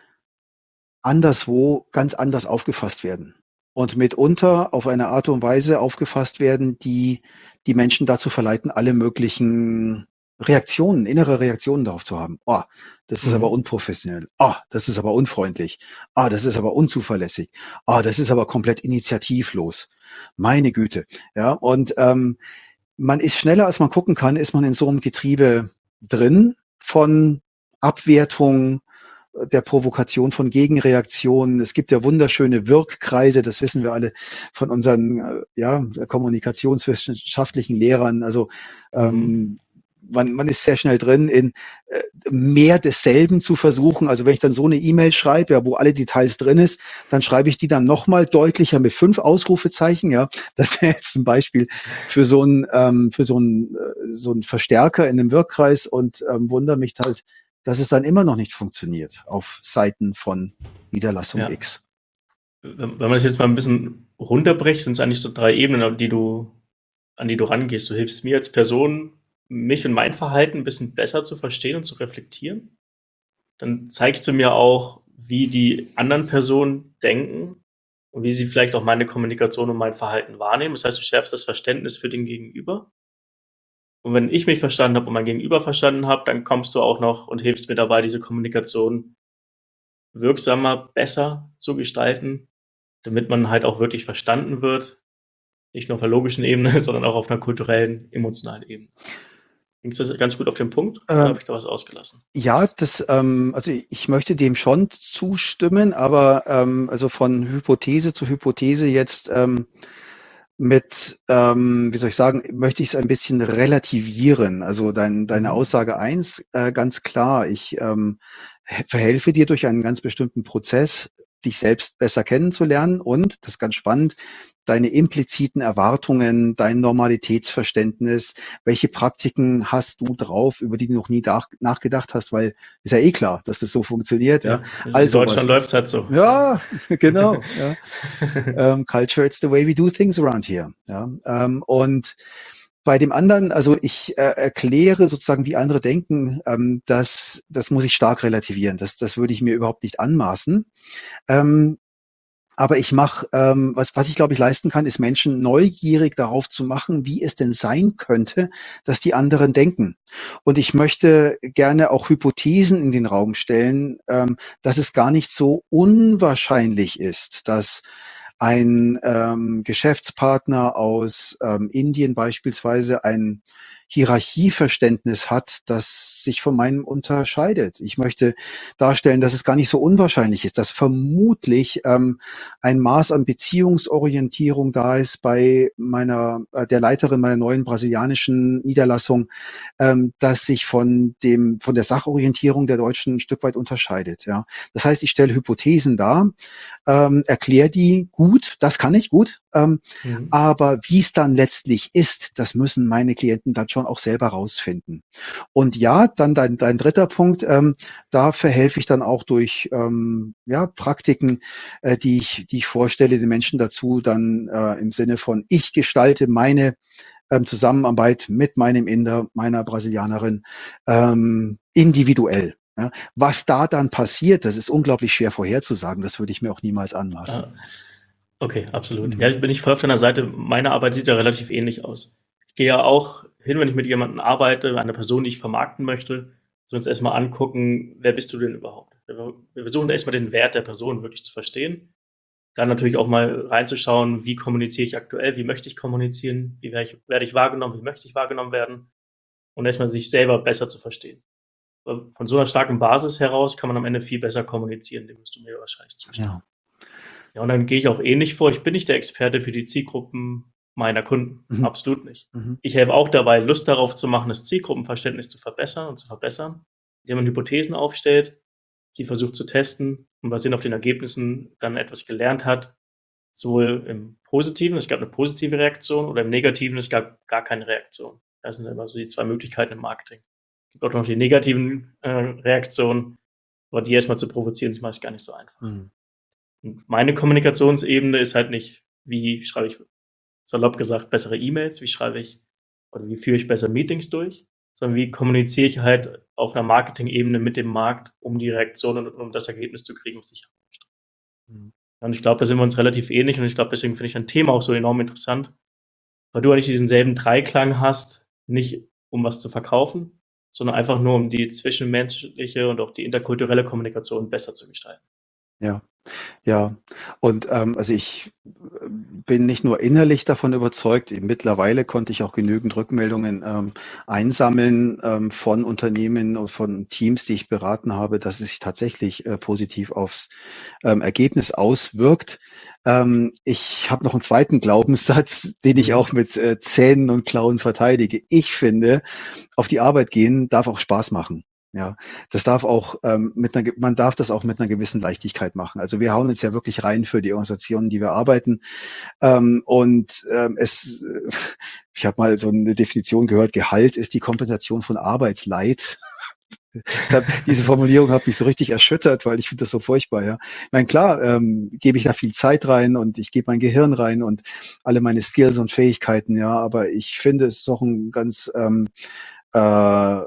anderswo ganz anders aufgefasst werden. Und mitunter auf eine Art und Weise aufgefasst werden, die die Menschen dazu verleiten, alle möglichen Reaktionen, innere Reaktionen darauf zu haben. Oh, das ist aber Mhm. unprofessionell. Ah, oh, das ist aber unfreundlich. Ah, oh, das ist aber unzuverlässig. Ah, oh, das ist aber komplett initiativlos. Meine Güte. Ja, und ähm, man ist schneller, als man gucken kann, ist man in so einem Getriebe drin von Abwertung, der Provokation von Gegenreaktionen. Es gibt ja wunderschöne Wirkkreise, das wissen wir alle von unseren äh, ja, kommunikationswissenschaftlichen Lehrern. Also Mhm. ähm, man, man ist sehr schnell drin, in äh, mehr desselben zu versuchen. Also wenn ich dann so eine E-Mail schreibe, ja, wo alle Details drin ist, dann schreibe ich die dann nochmal deutlicher mit fünf Ausrufezeichen. Ja, das wäre jetzt ein Beispiel für so einen ähm, für so einen äh, so einen Verstärker in einem Wirkkreis und ähm, wundere mich halt, dass es dann immer noch nicht funktioniert auf Seiten von Niederlassung Ja. X. Wenn wenn man das jetzt mal ein bisschen runterbricht, sind es eigentlich so drei Ebenen, an die du, an die du rangehst. Du hilfst mir als Person, mich und mein Verhalten ein bisschen besser zu verstehen und zu reflektieren. Dann zeigst du mir auch, wie die anderen Personen denken und wie sie vielleicht auch meine Kommunikation und mein Verhalten wahrnehmen. Das heißt, du schärfst das Verständnis für den Gegenüber. Und wenn ich mich verstanden habe und mein Gegenüber verstanden habe, dann kommst du auch noch und hilfst mir dabei, diese Kommunikation wirksamer, besser zu gestalten, damit man halt auch wirklich verstanden wird. Nicht nur auf der logischen Ebene, sondern auch auf einer kulturellen, emotionalen Ebene. Bringst du das ganz gut auf den Punkt oder habe Ähm, ich da was ausgelassen? ja, das, ähm, also ich möchte dem schon zustimmen, aber ähm, also von Hypothese zu Hypothese jetzt ähm, mit, ähm, wie soll ich sagen, möchte ich es ein bisschen relativieren. Also dein, deine Mhm. Aussage eins, äh, ganz klar, ich ähm, he- verhelfe dir durch einen ganz bestimmten Prozess, dich selbst besser kennenzulernen und, das ist ganz spannend, deine impliziten Erwartungen, dein Normalitätsverständnis, welche Praktiken hast du drauf, über die du noch nie nach, nachgedacht hast, weil ist ja eh klar, dass das so funktioniert, ja. Ja, also in Also Deutschland was, läuft's halt so, ja. ja, genau, ja. Ähm, Culture, it's the way we do things around here. Ja? Ähm, und bei dem anderen, also ich äh, erkläre sozusagen, wie andere denken, ähm, das, das muss ich stark relativieren. Das, das würde ich mir überhaupt nicht anmaßen. Ähm, aber ich mache, ähm, was, was ich glaube ich leisten kann, ist Menschen neugierig darauf zu machen, wie es denn sein könnte, dass die anderen denken. Und ich möchte gerne auch Hypothesen in den Raum stellen, ähm, dass es gar nicht so unwahrscheinlich ist, dass ein ähm, Geschäftspartner aus ähm, Indien beispielsweise ein Hierarchieverständnis hat, das sich von meinem unterscheidet. Ich möchte darstellen, dass es gar nicht so unwahrscheinlich ist, dass vermutlich ähm, ein Maß an Beziehungsorientierung da ist bei meiner, äh, der Leiterin meiner neuen brasilianischen Niederlassung, ähm, das sich von dem, von der Sachorientierung der Deutschen ein Stück weit unterscheidet. Ja. Das heißt, ich stelle Hypothesen dar, ähm, erkläre die gut, das kann ich gut, ähm, Mhm. aber wie es dann letztlich ist, das müssen meine Klienten dann schon auch selber rausfinden. Und ja, dann dein, dein dritter Punkt, ähm, da verhelfe ich dann auch durch ähm, ja, Praktiken, äh, die, ich, die ich vorstelle, den Menschen dazu dann äh, im Sinne von, ich gestalte meine ähm, Zusammenarbeit mit meinem Inder, meiner Brasilianerin ähm, individuell. Ja. Was da dann passiert, das ist unglaublich schwer vorherzusagen. Das würde ich mir auch niemals anmaßen. Ah, okay, absolut. Ja, Mhm. ich bin ich voll auf deiner Seite. Meine Arbeit sieht ja relativ ähnlich aus. Ich gehe ja auch hin, wenn ich mit jemandem arbeite, eine Person, die ich vermarkten möchte, so uns erstmal angucken, wer bist du denn überhaupt? Wir wir versuchen erstmal den Wert der Person wirklich zu verstehen. Dann natürlich auch mal reinzuschauen, wie kommuniziere ich aktuell, wie möchte ich kommunizieren, wie werde ich, werde ich wahrgenommen, wie möchte ich wahrgenommen werden und erstmal sich selber besser zu verstehen. Von so einer starken Basis heraus kann man am Ende viel besser kommunizieren, dem wirst du mir wahrscheinlich zustimmen. Ja. Ja, und dann gehe ich auch ähnlich vor. Ich bin nicht der Experte für die Zielgruppen meiner Kunden. Mhm. Absolut nicht. Mhm. Ich helfe auch dabei, Lust darauf zu machen, das Zielgruppenverständnis zu verbessern und zu verbessern, indem man Hypothesen aufstellt, sie versucht zu testen und basierend auf den Ergebnissen dann etwas gelernt hat, sowohl im Positiven, es gab eine positive Reaktion, oder im Negativen, es gab gar keine Reaktion. Das sind immer so die zwei Möglichkeiten im Marketing. Es gibt auch noch die negativen äh, Reaktionen, aber die erstmal zu provozieren, ist meist gar nicht so einfach. Mhm. Und meine Kommunikationsebene ist halt nicht, wie schreibe ich, salopp gesagt, bessere E-Mails, wie schreibe ich oder wie führe ich besser Meetings durch, sondern wie kommuniziere ich halt auf einer Marketing-Ebene mit dem Markt, um die Reaktion und um das Ergebnis zu kriegen, was ich habe. Mhm. Und ich glaube, da sind wir uns relativ ähnlich und ich glaube, deswegen finde ich ein Thema auch so enorm interessant, weil du eigentlich diesen selben Dreiklang hast, nicht um was zu verkaufen, sondern einfach nur um die zwischenmenschliche und auch die interkulturelle Kommunikation besser zu gestalten. Ja. Ja, und ähm, also ich äh, bin nicht nur innerlich davon überzeugt, mittlerweile konnte ich auch genügend Rückmeldungen ähm, einsammeln ähm, von Unternehmen und von Teams, die ich beraten habe, dass es sich tatsächlich äh, positiv aufs ähm, Ergebnis auswirkt. Ähm, ich habe noch einen zweiten Glaubenssatz, den ich auch Mhm. mit äh, Zähnen und Klauen verteidige. Ich finde, auf die Arbeit gehen darf auch Spaß machen. Ja, das darf auch ähm, mit einer, man darf das auch mit einer gewissen Leichtigkeit machen. Also wir hauen uns ja wirklich rein für die Organisationen, die wir arbeiten. Ähm, und ähm, es, äh, ich habe mal so eine Definition gehört: Gehalt ist die Kompensation von Arbeitsleid. Deshalb, diese Formulierung hat mich so richtig erschüttert, weil ich finde das so furchtbar. Ja, ich meine, klar, ähm, gebe ich da viel Zeit rein und ich gebe mein Gehirn rein und alle meine Skills und Fähigkeiten. Ja, aber ich finde es ist auch ein ganz ähm, äh, äh,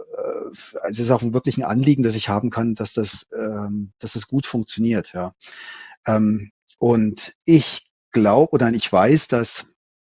es ist auch wirklich ein Anliegen, das ich haben kann, dass das, ähm, dass das gut funktioniert, ja. Ähm, und ich glaube oder ich weiß, dass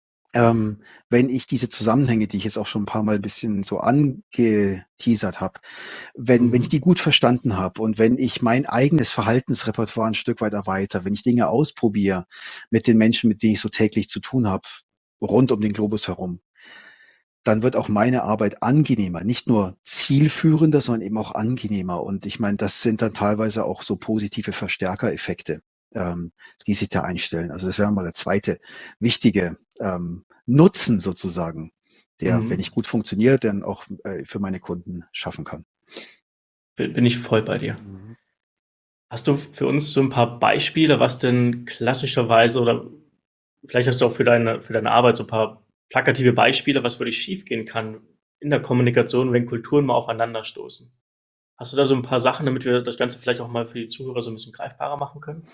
ähm, wenn ich diese Zusammenhänge, die ich jetzt auch schon ein paar Mal ein bisschen so angeteasert habe, wenn, wenn ich Mhm. die gut verstanden habe und wenn ich mein eigenes Verhaltensrepertoire ein Stück weit erweitere, wenn ich Dinge ausprobiere mit den Menschen, mit denen ich so täglich zu tun habe, rund um den Globus herum, dann wird auch meine Arbeit angenehmer, nicht nur zielführender, sondern eben auch angenehmer. Und ich meine, das sind dann teilweise auch so positive Verstärkereffekte, ähm, die sich da einstellen. Also das wäre mal der zweite wichtige ähm, Nutzen sozusagen, der, wenn Mhm. ich gut funktioniere, dann auch äh, für meine Kunden schaffen kann. Bin bin ich voll bei dir. Mhm. Hast du für uns so ein paar Beispiele, was denn klassischerweise oder vielleicht hast du auch für deine für deine Arbeit so ein paar plakative Beispiele, was wirklich schiefgehen kann in der Kommunikation, wenn Kulturen mal aufeinanderstoßen? Hast du da so ein paar Sachen, damit wir das Ganze vielleicht auch mal für die Zuhörer so ein bisschen greifbarer machen können?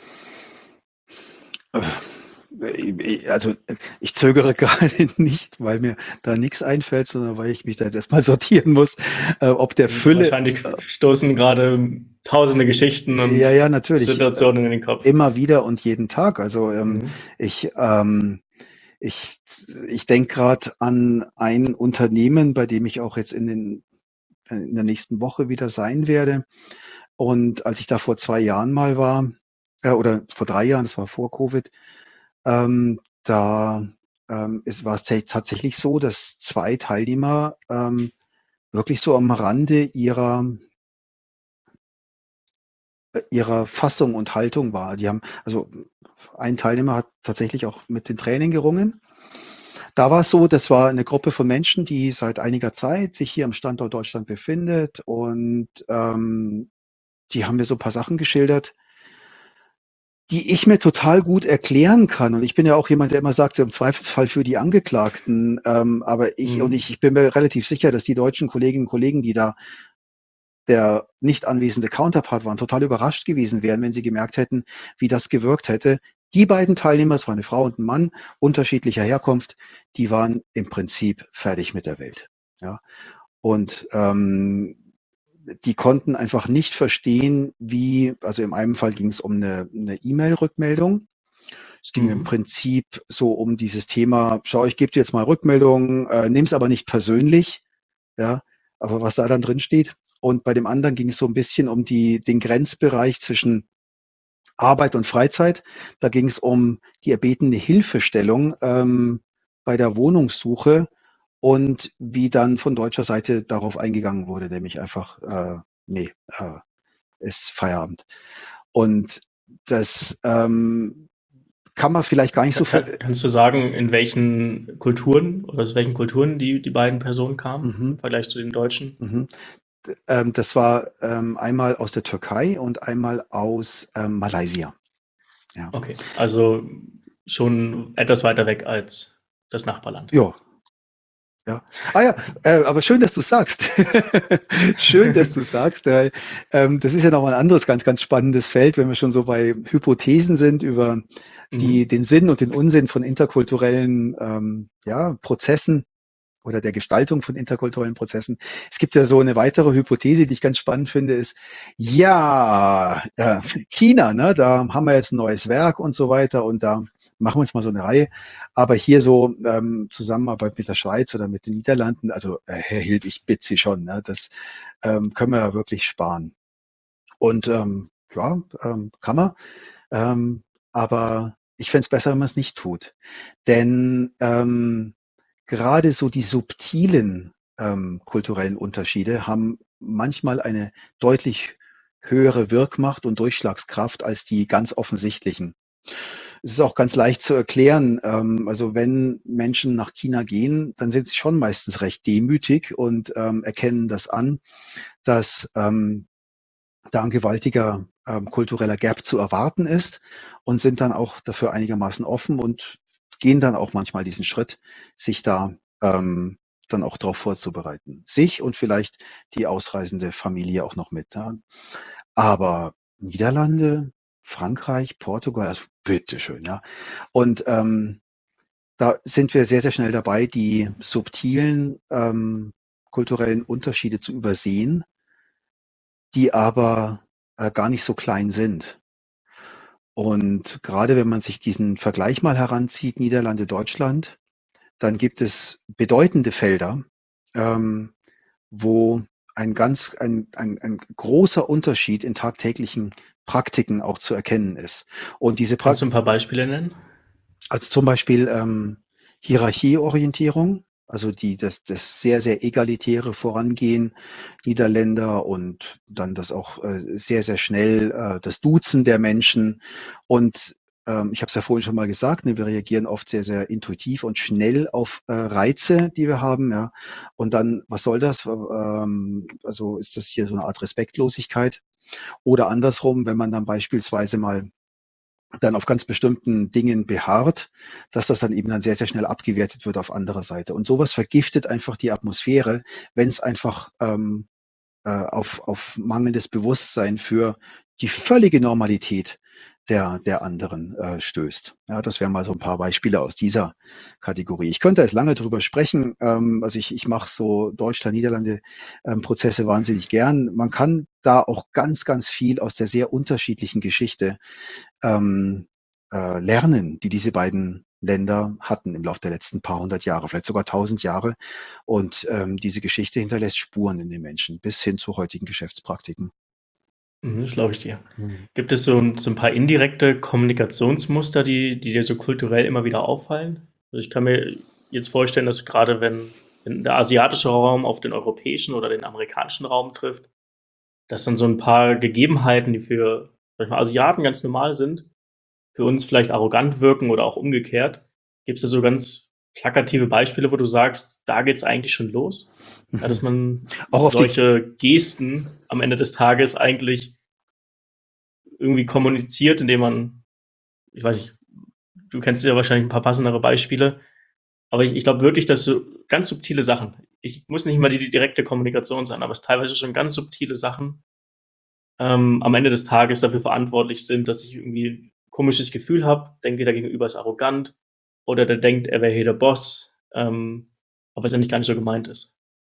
Äh, Also ich zögere gerade nicht, weil mir da nichts einfällt, sondern weil ich mich da jetzt erstmal sortieren muss, äh, ob der Und Fülle. wahrscheinlich stoßen gerade tausende Geschichten Ja, und ja, natürlich. Äh, Situationen in den Kopf. immer wieder und jeden Tag. Also ähm, Mhm. ich, ähm, ich, ich denke gerade an ein Unternehmen, bei dem ich auch jetzt in den, in der nächsten Woche wieder sein werde. Und als ich da vor zwei Jahren mal war, äh, oder vor drei Jahren, das war vor Covid, ähm, da ähm, ist, war es tats- tatsächlich so, dass zwei Teilnehmer ähm, wirklich so am Rande ihrer äh, ihrer Fassung und Haltung war. Die haben, also ein Teilnehmer hat tatsächlich auch mit den Tränen gerungen. Da war es so, das war eine Gruppe von Menschen, die seit einiger Zeit sich hier am Standort Deutschland befindet und ähm, die haben mir so ein paar Sachen geschildert, die ich mir total gut erklären kann. Und ich bin ja auch jemand, der immer sagt, im Zweifelsfall für die Angeklagten. Ähm, aber ich und Mhm. ich, ich bin mir relativ sicher, dass die deutschen Kolleginnen und Kollegen, die da der nicht anwesende Counterpart waren, total überrascht gewesen wären, wenn sie gemerkt hätten, wie das gewirkt hätte. Die beiden Teilnehmer, es war eine Frau und ein Mann unterschiedlicher Herkunft, die waren im Prinzip fertig mit der Welt. Ja. Und ähm, die konnten einfach nicht verstehen, wie, also in einem Fall ging es um eine eine E-Mail-Rückmeldung. Es ging im Mhm. Prinzip so um dieses Thema, schau, ich gebe dir jetzt mal Rückmeldung, äh, nimm es aber nicht persönlich, ja, aber was da dann drin steht. Und bei dem anderen ging es so ein bisschen um die, den Grenzbereich zwischen Arbeit und Freizeit. Da ging es um die erbetene Hilfestellung ähm, bei der Wohnungssuche und wie dann von deutscher Seite darauf eingegangen wurde, nämlich einfach, äh, nee, äh, ist Feierabend. Und das ähm, kann man vielleicht gar nicht Ka so ka ver kannst du sagen, in welchen Kulturen oder aus welchen Kulturen die die beiden Personen kamen mhm, im Vergleich zu den Deutschen? mhm. Ähm, das war ähm, einmal aus der Türkei und einmal aus ähm, Malaysia. Ja. Okay, also schon etwas weiter weg als das Nachbarland. Ja, ja. Ah ja, äh, aber schön, dass du sagst. Schön, dass du sagst, weil ähm, das ist ja noch mal ein anderes ganz, ganz spannendes Feld, wenn wir schon so bei Hypothesen sind über die, Mhm. den Sinn und den Unsinn von interkulturellen ähm, ja, Prozessen oder der Gestaltung von interkulturellen Prozessen. Es gibt ja so eine weitere Hypothese, die ich ganz spannend finde, ist, ja, äh, China, ne, da haben wir jetzt ein neues Werk und so weiter und da machen wir jetzt mal so eine Reihe. Aber hier so ähm, Zusammenarbeit mit der Schweiz oder mit den Niederlanden, also äh, Herr Hild, ich bitte Sie schon, ne, das ähm, können wir ja wirklich sparen. Und ähm, ja, ähm, kann man. Ähm, aber ich fände es besser, wenn man es nicht tut. Denn ähm, gerade so die subtilen ähm, kulturellen Unterschiede haben manchmal eine deutlich höhere Wirkmacht und Durchschlagskraft als die ganz offensichtlichen. Es ist auch ganz leicht zu erklären. Ähm, also wenn Menschen nach China gehen, dann sind sie schon meistens recht demütig und ähm, erkennen das an, dass ähm, da ein gewaltiger ähm, kultureller Gap zu erwarten ist und sind dann auch dafür einigermaßen offen und gehen dann auch manchmal diesen Schritt, sich da ähm, dann auch darauf vorzubereiten. Sich und vielleicht die ausreisende Familie auch noch mit. Ja. Aber Niederlande, Frankreich, Portugal, also bitteschön, ja. Und ähm, da sind wir sehr, sehr schnell dabei, die subtilen ähm, kulturellen Unterschiede zu übersehen, die aber äh, gar nicht so klein sind. Und gerade wenn man sich diesen Vergleich mal heranzieht, Niederlande, Deutschland, dann gibt es bedeutende Felder, ähm, wo ein ganz ein, ein, ein großer Unterschied in tagtäglichen Praktiken auch zu erkennen ist. Und diese Kannst Prak du ein paar Beispiele nennen? also zum Beispiel ähm, Hierarchieorientierung. also die das das sehr, sehr egalitäre Vorangehen Niederländer und dann das auch, äh, sehr, sehr schnell, äh, das Duzen der Menschen. Und, ähm, ich habe es ja vorhin schon mal gesagt, ne, wir reagieren oft sehr, sehr intuitiv und schnell auf, äh, Reize, die wir haben, ja. Und dann, was soll das? Ähm, also ist das hier so eine Art Respektlosigkeit? Oder andersrum, wenn man dann beispielsweise mal dann auf ganz bestimmten Dingen beharrt, dass das dann eben dann sehr, sehr schnell abgewertet wird auf anderer Seite. Und sowas vergiftet einfach die Atmosphäre, wenn es einfach ähm, äh, auf, auf mangelndes Bewusstsein für die völlige Normalität der, der anderen äh, stößt. Ja, das wären mal so ein paar Beispiele aus dieser Kategorie. Ich könnte jetzt lange drüber sprechen. Ähm, also ich, ich mache so Deutschland-Niederlande-Prozesse wahnsinnig gern. Man kann da auch ganz, ganz viel aus der sehr unterschiedlichen Geschichte ähm, äh, lernen, die diese beiden Länder hatten im Laufe der letzten paar hundert Jahre, vielleicht sogar tausend Jahre. Und ähm, diese Geschichte hinterlässt Spuren in den Menschen bis hin zu heutigen Geschäftspraktiken. Mhm, das glaube ich dir. Mhm. Gibt es so 'n so 'n paar indirekte Kommunikationsmuster, die die dir so kulturell immer wieder auffallen? Also, ich kann mir jetzt vorstellen, dass grade wenn wenn der asiatische Raum auf den europäischen oder den amerikanischen Raum trifft, dass dann so 'n paar Gegebenheiten, die für, sage ich mal, Asiaten ganz normal sind, für uns vielleicht arrogant wirken oder auch umgekehrt. Gibt's da so ganz plakative Beispiele, wo du sagst: „Da geht's eigentlich schon los?“ Ja, dass Mhm. man Auch auf die solche Gesten am Ende des Tages eigentlich irgendwie kommuniziert, indem man, ich weiß nicht, du kennst ja wahrscheinlich 'n paar passendere Beispiele, aber ich ich glaube wirklich, dass so ganz subtile Sachen, ich muss nicht mal die die direkte Kommunikation sein, aber es teilweise schon ganz subtile Sachen, ähm, am Ende des Tages dafür verantwortlich sind, dass ich irgendwie 'n komisches Gefühl habe, denke, der Gegenüber ist arrogant oder der denkt, er wäre hier der Boss, ähm, aber es eigentlich gar nicht so gemeint ist.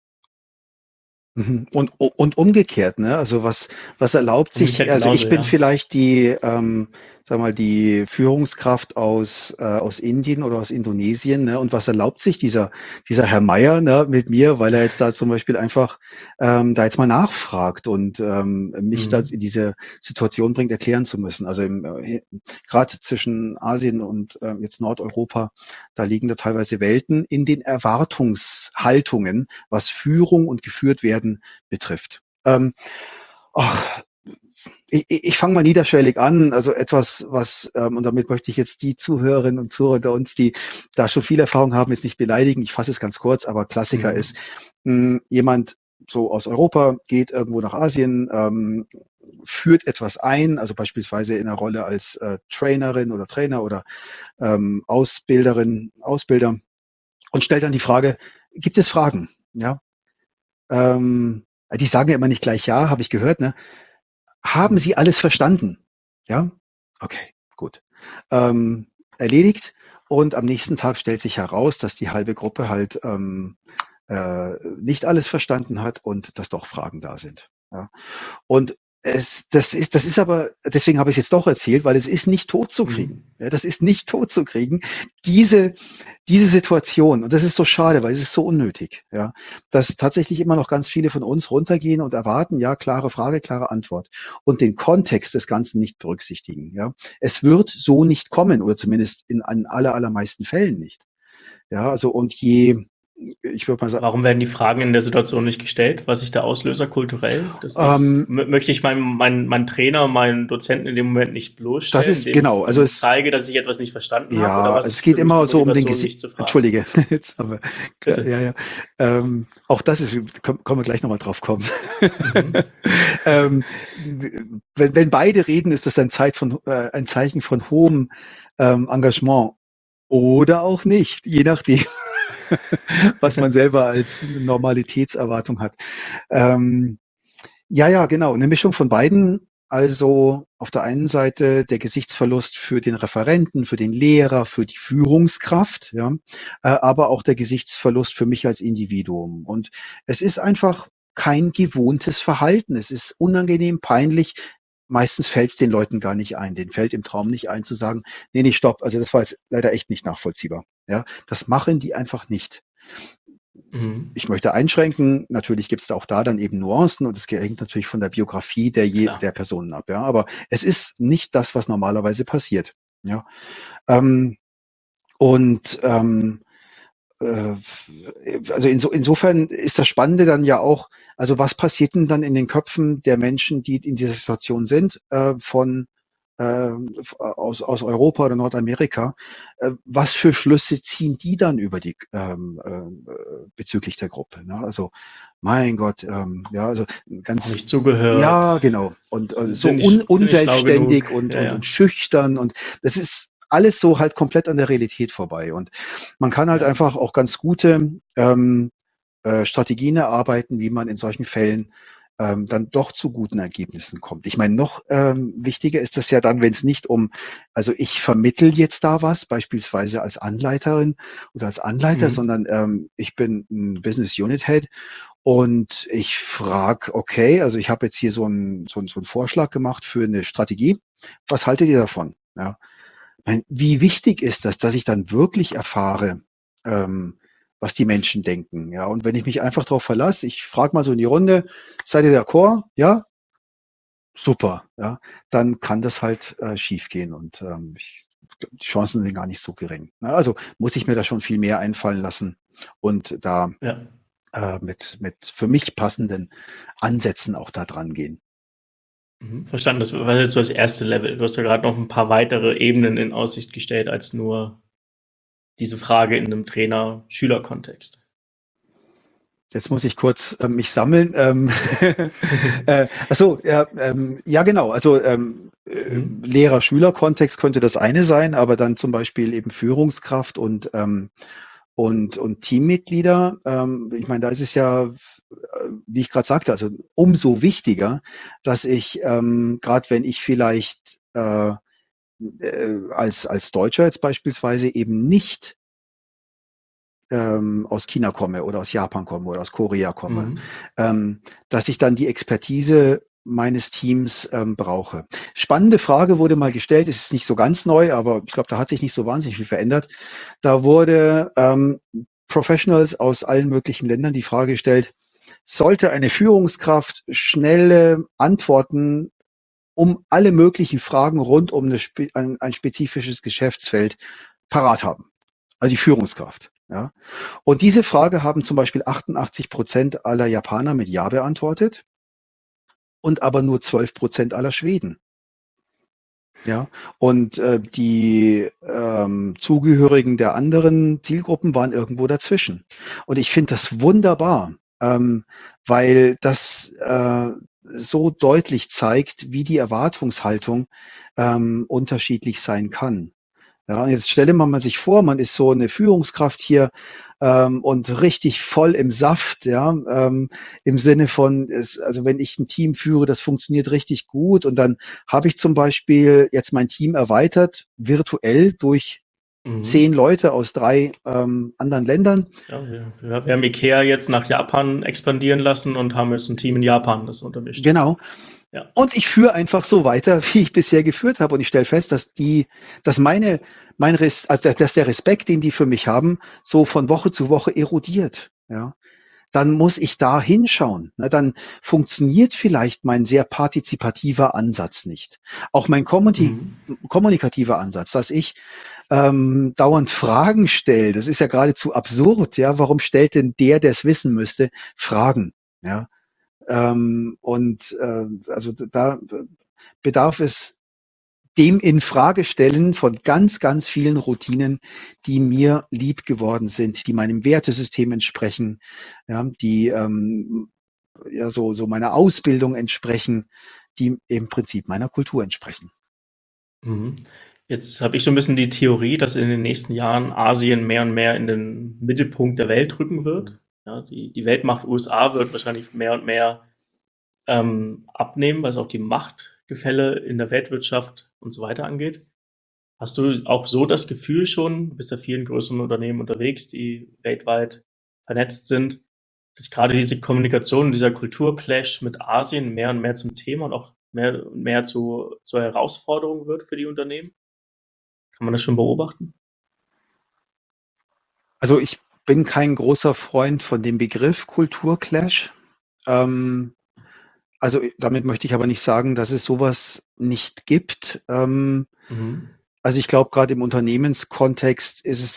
Mhm. Und u und umgekehrt, ne? Also, was was erlaubt sich Umgekehrt also, genauso, ich bin ja. vielleicht die, ähm, sage mal, die Führungskraft aus äh, aus Indien oder aus Indonesien, ne? Und was erlaubt sich dieser dieser Herr Meier, ne, mit mir, weil er jetzt da zum Beispiel einfach, ähm, da jetzt mal nachfragt und, ähm, mich da Mhm. in diese Situation bringt, erklären zu müssen. Also, im äh, grad zwischen Asien und, ähm, jetzt Nordeuropa, da liegen da teilweise Welten in den Erwartungshaltungen, was Führung und geführt werden betrifft. Ähm, ach, ich ich ich fange mal niederschwellig an, also etwas, was ähm, und damit möchte ich jetzt die Zuhörerinnen und Zuhörer unter uns, die da schon viel Erfahrung haben, jetzt nicht beleidigen. Ich fasse es ganz kurz, aber Klassiker ist, Mhm. hm, jemand so aus Europa geht irgendwo nach Asien, ähm, führt etwas ein, also beispielsweise in 'ner Rolle als, äh, Trainerin oder Trainer oder, ähm, Ausbilderin, Ausbilder und stellt dann die Frage: „Gibt es Fragen?“ Ja? Ähm, die sagen ja immer nicht gleich ja, habe ich gehört, ne? Haben Mhm. Sie alles verstanden? Ja? Okay, gut. Ähm, erledigt. Und am nächsten Tag stellt sich heraus, dass die halbe Gruppe halt, ähm, äh, nicht alles verstanden hat und dass doch Fragen da sind. Ja? Und es das ist das ist aber deswegen habe ich's jetzt doch erzählt, weil es ist nicht totzukriegen. Mhm. Ja, das ist nicht totzukriegen, diese diese Situation. Und das ist so schade, weil es ist so unnötig, ja, dass tatsächlich immer noch ganz viele von uns runtergehen und erwarten, ja, klare Frage, klare Antwort und den Kontext des Ganzen nicht berücksichtigen, ja. Es wird so nicht kommen oder zumindest in an aller allermeisten Fällen nicht. Ja, also und je ich würde mal sa Warum werden die Fragen in der Situation nicht gestellt? Was ist der Auslöser kulturell, dass ich Ähm mö möchte ich meinen meinen meinen Trainer, meinen Dozenten in dem Moment nicht Das bloßstellen, ist indem ich genau, also ihm es zeige, dass ich etwas nicht verstanden habe? Oder Ja, was es ist für geht mich die immer so um den Motivation, Gesi nicht zu fragen? Entschuldige, jetzt aber Bitte. ja, ja. Ähm, auch das ist können können wir gleich noch mal drauf kommen. Mhm. Ähm, w wenn wenn beide reden, ist das ein Zeit von äh, ein Zeichen von hohem, ähm, Engagement oder auch nicht, je nachdem, was man selber als Normalitätserwartung hat. Ähm, ja, ja, genau, 'ne Mischung von beiden. Also, auf der einen Seite der Gesichtsverlust für den Referenten, für den Lehrer, für die Führungskraft, ja, äh, aber auch der Gesichtsverlust für mich als Individuum. Und es ist einfach kein gewohntes Verhalten. Es ist unangenehm, peinlich. Meistens fällt's den Leuten gar nicht ein. Denen fällt im Traum nicht ein zu sagen: „Ne, ne, stopp, also das war jetzt leider echt nicht nachvollziehbar.“ Ja, das machen die einfach nicht. Mhm. Ich möchte einschränken, natürlich gibt's da auch da dann eben Nuancen und es ge hängt natürlich von der Biografie der je Klar. der Personen ab, ja. Aber es ist nicht das, was normalerweise passiert, ja. Ähm, und, ähm äh, also inso, insofern ist das Spannende dann ja auch, also was passiert denn dann in den Köpfen der Menschen, die in dieser Situation sind, äh, von äh, aus, aus Europa oder Nordamerika? Äh, was für Schlüsse ziehen die dann über die ähm, äh, bezüglich der Gruppe? Ne? Also mein Gott, ähm, ja, also Auch ganz nicht zugehört, ja, genau. Und äh, s so sind un, nicht sind nicht schlau unselbstständig genug. und, Ja, und, und ja. schüchtern und das ist alles so halt komplett an der Realität vorbei. Und man kann halt Ja. einfach auch ganz gute ähm, äh, Strategien erarbeiten, wie man in solchen Fällen ähm, dann doch zu guten Ergebnissen kommt. Ich meine, noch ähm, wichtiger ist das ja dann, wenn es nicht um, also ich vermittel jetzt da was, beispielsweise als Anleiterin oder als Anleiter, Mhm. sondern ähm, ich bin ein Business Unit Head und ich frage, okay, also ich habe jetzt hier so einen so 'n so 'n Vorschlag gemacht für eine Strategie. Was haltet ihr davon? Ja. Mein, wie wichtig ist das, dass ich dann wirklich erfahre, ähm, was die Menschen denken, ja? Und wenn ich mich einfach darauf verlasse, ich frage mal so in die Runde: „Seid ihr d'accord? Ja? Super“, ja? Dann kann das halt, äh, schiefgehen und, ähm, ich die Chancen sind gar nicht so gering, ne? Also, muss ich mir da schon viel mehr einfallen lassen und da, Ja. äh, mit mit für mich passenden Ansätzen auch da dran gehen. Mhm, verstanden. Das war jetzt so das erste Level. Du hast ja grad noch 'n paar weitere Ebenen in Aussicht gestellt als nur diese Frage in 'nem Trainer-Schüler-Kontext. Jetzt muss ich kurz, ähm, mich sammeln. Ähm, äh, ach so, ja, ähm, ja genau. Also ähm, äh, Mhm. Lehrer-Schüler-Kontext könnte das eine sein, aber dann zum Beispiel eben Führungskraft und ähm, und und Teammitglieder. Ähm, ich meine, da ist es ja, äh, wie ich gerade sagte, also umso wichtiger, dass ich ähm, gerade wenn ich vielleicht äh, äh, als als Deutscher jetzt beispielsweise eben nicht ähm, aus China komme oder aus Japan komme oder aus Korea komme, Mhm. ähm, dass ich dann die Expertise meines Teams ähm, brauche. Spannende Frage wurde mal gestellt, es ist nicht so ganz neu, aber ich glaube, da hat sich nicht so wahnsinnig viel verändert. Da wurde ähm, Professionals aus allen möglichen Ländern die Frage gestellt, sollte eine Führungskraft schnelle Antworten um alle möglichen Fragen rund um eine, spe- ein, ein spezifisches Geschäftsfeld parat haben? Also die Führungskraft. Ja. Und diese Frage haben zum Beispiel achtundachtzig Prozent aller Japaner mit Ja beantwortet und aber nur zwölf Prozent aller Schweden. Ja, und äh, die ähm, Zugehörigen der anderen Zielgruppen waren irgendwo dazwischen. Und ich finde das wunderbar, ähm, weil das äh, so deutlich zeigt, wie die Erwartungshaltung ähm, unterschiedlich sein kann. Ja, und jetzt stelle man mal sich vor, man ist so eine Führungskraft hier ähm, und richtig voll im Saft, ja, ähm, im Sinne von, es, also wenn ich ein Team führe, das funktioniert richtig gut und dann habe ich zum Beispiel jetzt mein Team erweitert, virtuell durch zehn Mhm. Leute aus drei ähm, anderen Ländern. Ja, wir wir wir haben IKEA jetzt nach Japan expandieren lassen und haben jetzt 'n Team in Japan, das unter mir steht. Genau. Ja. Und ich führe einfach so weiter, wie ich bisher geführt habe. Und ich stelle fest, dass die, dass meine, mein Res, also dass, dass der Respekt, den die für mich haben, so von Woche zu Woche erodiert. Ja, dann muss ich da hinschauen. Ne? Dann funktioniert vielleicht mein sehr partizipativer Ansatz nicht. Auch mein kommuni- Mhm. kommunikativer Ansatz, dass ich ähm, dauernd Fragen stelle. Das ist ja geradezu absurd. Ja, warum stellt denn der, der es wissen müsste, Fragen? Ja, ähm, und äh, also da bedarf es dem Infragestellen von ganz, ganz vielen Routinen, die mir lieb geworden sind, die meinem Wertesystem entsprechen, ja, die ähm, ja so, so meiner Ausbildung entsprechen, die im Prinzip meiner Kultur entsprechen. Mhm. Jetzt habe ich so 'n bisschen die Theorie, dass in den nächsten Jahren Asien mehr und mehr in den Mittelpunkt der Welt rücken wird. Ja, die die Weltmacht U S A wird wahrscheinlich mehr und mehr, ähm, abnehmen, was auch die Machtgefälle in der Weltwirtschaft und so weiter angeht. Hast du auch so das Gefühl schon, du bist ja vielen größeren Unternehmen unterwegs, die weltweit vernetzt sind, dass grade diese Kommunikation, dieser Kulturclash mit Asien mehr und mehr zum Thema und auch mehr und mehr zu zur Herausforderung wird für die Unternehmen? Kann man das schon beobachten? Also ich bin kein großer Freund von dem Begriff Kulturclash. Ähm, also damit möchte ich aber nicht sagen, dass es sowas nicht gibt. Ähm, Mhm. Also ich glaube, gerade im Unternehmenskontext ist es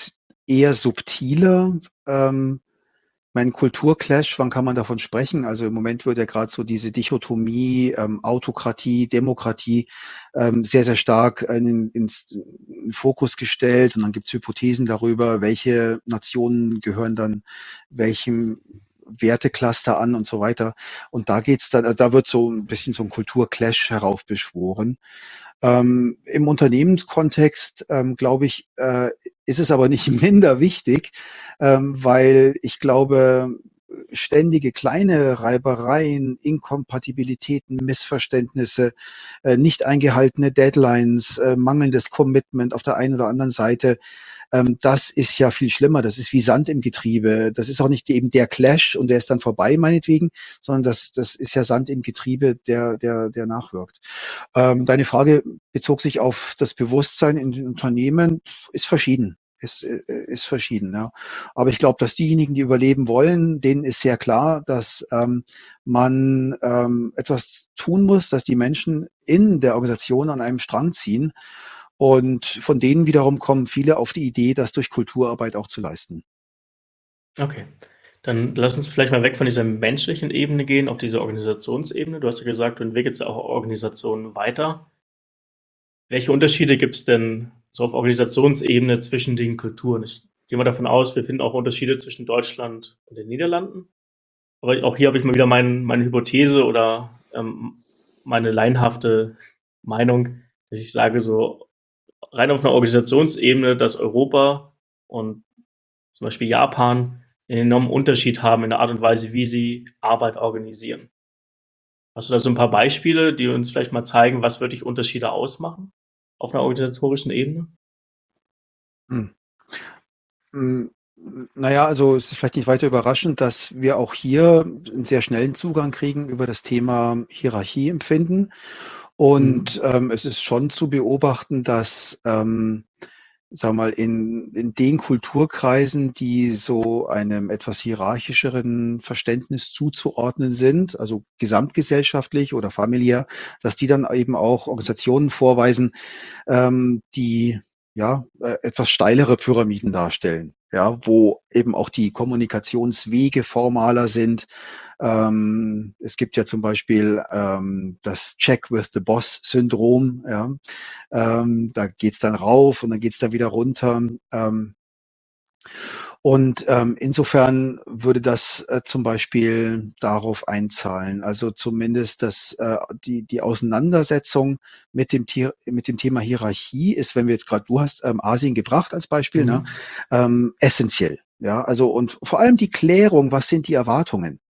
eher subtiler. Ähm, mein Kulturclash, wann kann man davon sprechen? Also im Moment wird ja gerade so diese Dichotomie, ähm, Autokratie, Demokratie ähm, sehr, sehr stark in, ins in den Fokus gestellt. Und dann gibt's Hypothesen darüber, welche Nationen gehören dann welchem Wertecluster an und so weiter. Und da geht's dann, da wird so ein bisschen so ein Kulturclash heraufbeschworen. Ähm, Im Unternehmenskontext, ähm, glaube ich, äh, ist es aber nicht minder wichtig, ähm, weil ich glaube, ständige kleine Reibereien, Inkompatibilitäten, Missverständnisse, äh, nicht eingehaltene Deadlines, äh, mangelndes Commitment auf der einen oder anderen Seite, ähm, das ist ja viel schlimmer. Das ist wie Sand im Getriebe. Das ist auch nicht eben der Clash und der ist dann vorbei, meinetwegen, sondern das, das ist ja Sand im Getriebe, der, der, der nachwirkt. Ähm, deine Frage bezog sich auf das Bewusstsein in den Unternehmen, ist verschieden. Ist, äh, ist verschieden, ja. Aber ich glaube, dass diejenigen, die überleben wollen, denen ist sehr klar, dass ähm, man ähm, etwas tun muss, dass die Menschen in der Organisation an einem Strang ziehen. Und von denen wiederum kommen viele auf die Idee, das durch Kulturarbeit auch zu leisten. Okay. Dann lass uns vielleicht mal weg von dieser menschlichen Ebene gehen auf diese Organisationsebene. Du hast ja gesagt, du entwickelst ja auch Organisationen weiter. Welche Unterschiede gibt's denn so auf Organisationsebene zwischen den Kulturen? Ich gehe mal davon aus, wir finden auch Unterschiede zwischen Deutschland und den Niederlanden. Aber auch hier habe ich mal wieder mein, meine Hypothese oder ähm, meine laienhafte Meinung, dass ich sage, so rein auf einer Organisationsebene, dass Europa und zum Beispiel Japan einen enormen Unterschied haben in der Art und Weise, wie sie Arbeit organisieren. Hast du da so ein paar Beispiele, die uns vielleicht mal zeigen, was wirklich Unterschiede ausmachen auf einer organisatorischen Ebene? Hm. Hm, na ja, also es ist vielleicht nicht weiter überraschend, dass wir auch hier einen sehr schnellen Zugang kriegen über das Thema Hierarchieempfinden. Und Mhm. ähm, es ist schon zu beobachten, dass, ähm, sag mal, in, in den Kulturkreisen, die so einem etwas hierarchischeren Verständnis zuzuordnen sind, also gesamtgesellschaftlich oder familiär, dass die dann eben auch Organisationen vorweisen, ähm, die ja äh, etwas steilere Pyramiden darstellen, ja, wo eben auch die Kommunikationswege formaler sind. Ähm, es gibt ja zum Beispiel ähm, das Check with the Boss-Syndrom. Ja. Ähm, da geht's dann rauf und dann geht's dann wieder runter. Ähm, und ähm, insofern würde das äh, zum Beispiel darauf einzahlen. Also zumindest dass äh, die, die Auseinandersetzung mit dem, Tier, mit dem Thema Hierarchie ist, wenn wir jetzt gerade, du hast ähm, Asien gebracht als Beispiel, ne, Mhm. ähm, essentiell. Ja, also und vor allem die Klärung, was sind die Erwartungen?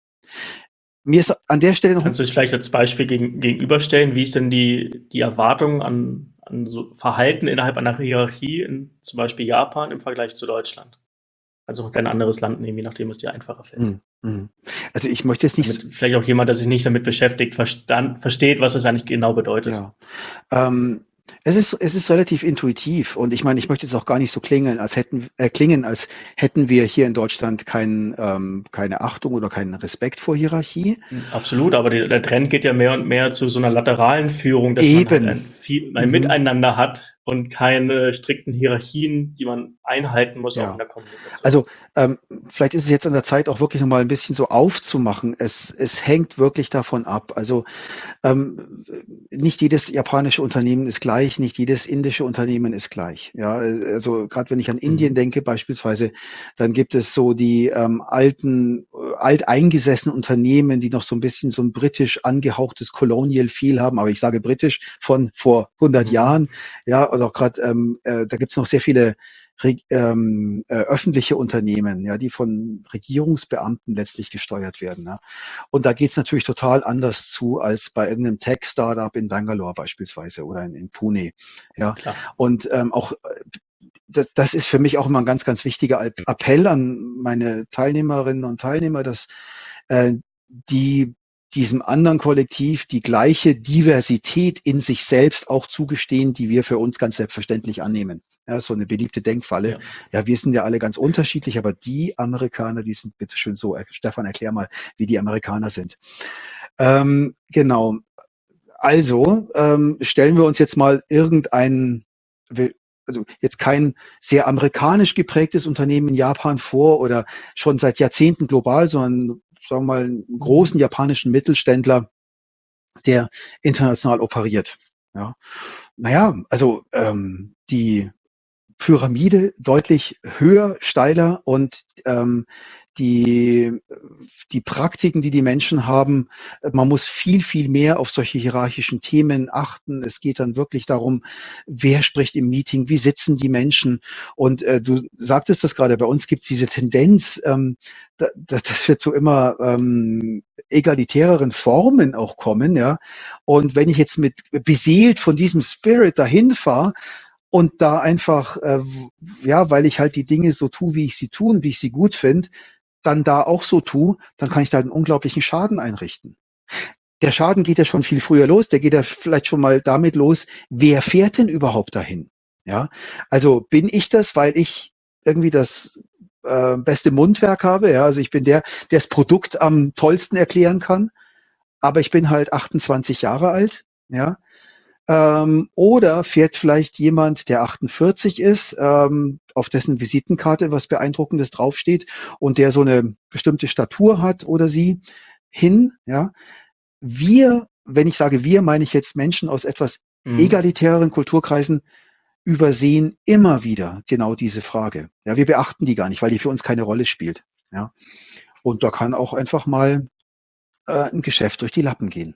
Mir ist an der Stelle noch, Kannst du dich vielleicht als Beispiel gegen, gegenüberstellen, wie ist denn die, die Erwartung an, an so Verhalten innerhalb einer Hierarchie in zum Beispiel Japan im Vergleich zu Deutschland? Also ein anderes Land nehmen, je nachdem, was dir einfacher fällt. hm, hm. Also ich möchte jetzt nicht, Damit vielleicht auch jemand, der sich nicht damit beschäftigt, verstand, versteht, was das eigentlich genau bedeutet. ja, ähm, es ist, es ist relativ intuitiv und ich meine, ich möchte jetzt auch gar nicht so klingen, als hätten, äh, klingen, als hätten wir hier in Deutschland kein, ähm, keine Achtung oder keinen Respekt vor Hierarchie. Absolut, aber die, der Trend geht ja mehr und mehr zu so einer lateralen Führung, dass man halt Eben. ein, viel, ein Mhm. Miteinander hat und keine strikten Hierarchien, die man einhalten muss, auch in Ja. der Kommunikation. Also, ähm, vielleicht ist es jetzt an der Zeit, auch wirklich noch mal ein bisschen so aufzumachen. Es, es hängt wirklich davon ab. Also Ähm, nicht jedes japanische Unternehmen ist gleich, nicht jedes indische Unternehmen ist gleich. Ja, also gerade wenn ich an Indien Mhm. denke beispielsweise, dann gibt es so die ähm, alten, äh, alteingesessenen Unternehmen, die noch so ein bisschen so ein britisch angehauchtes Colonial Feel haben, aber ich sage britisch von vor hundert Mhm. Jahren. Ja, oder auch gerade, ähm, äh, da gibt's noch sehr viele Reg- ähm, äh, öffentliche Unternehmen, ja, die von Regierungsbeamten letztlich gesteuert werden. Ja. Und da geht's natürlich total anders zu als bei irgendeinem Tech-Startup in Bangalore beispielsweise oder in, in Pune. Ja. Klar. Und ähm, auch äh, das, das ist für mich auch immer ein ganz, ganz wichtiger Appell an meine Teilnehmerinnen und Teilnehmer, dass äh, die diesem anderen Kollektiv die gleiche Diversität in sich selbst auch zugestehen, die wir für uns ganz selbstverständlich annehmen. Ja, so eine beliebte Denkfalle. Ja. Ja, wir sind ja alle ganz unterschiedlich, aber die Amerikaner, die sind bitteschön so. Stefan, erklär mal, wie die Amerikaner sind. Ähm, genau. Also ähm, stellen wir uns jetzt mal irgendeinen, also jetzt kein sehr amerikanisch geprägtes Unternehmen in Japan vor oder schon seit Jahrzehnten global, sondern sagen wir mal einen großen japanischen Mittelständler, der international operiert. Ja. Naja, also ähm, die Pyramide deutlich höher, steiler und ähm, die, die Praktiken, die die Menschen haben, man muss viel, viel mehr auf solche hierarchischen Themen achten. Es geht dann wirklich darum, wer spricht im Meeting, wie sitzen die Menschen. Und äh, du sagtest das gerade, bei uns gibt es diese Tendenz, ähm, da, da, dass wir zu immer ähm, egalitäreren Formen auch kommen. Ja. Und wenn ich jetzt mit beseelt von diesem Spirit dahin fahre, und da einfach, äh, ja, weil ich halt die Dinge so tue, wie ich sie tue und wie ich sie gut finde, dann da auch so tue, dann kann ich da einen unglaublichen Schaden einrichten. Der Schaden geht ja schon viel früher los. Der geht ja vielleicht schon mal damit los, wer fährt denn überhaupt dahin? Ja, also bin ich das, weil ich irgendwie das äh, beste Mundwerk habe? Ja, also ich bin der, der das Produkt am tollsten erklären kann, aber ich bin halt achtundzwanzig Jahre alt. Ja, ähm, oder fährt vielleicht jemand, der achtundvierzig ist, ähm, auf dessen Visitenkarte was Beeindruckendes draufsteht und der so eine bestimmte Statur hat oder sie hin, ja. Wir, wenn ich sage wir, meine ich jetzt Menschen aus etwas Mhm. egalitäreren Kulturkreisen, übersehen immer wieder genau diese Frage. Ja, wir beachten die gar nicht, weil die für uns keine Rolle spielt. Ja. Und da kann auch einfach mal äh, ein Geschäft durch die Lappen gehen.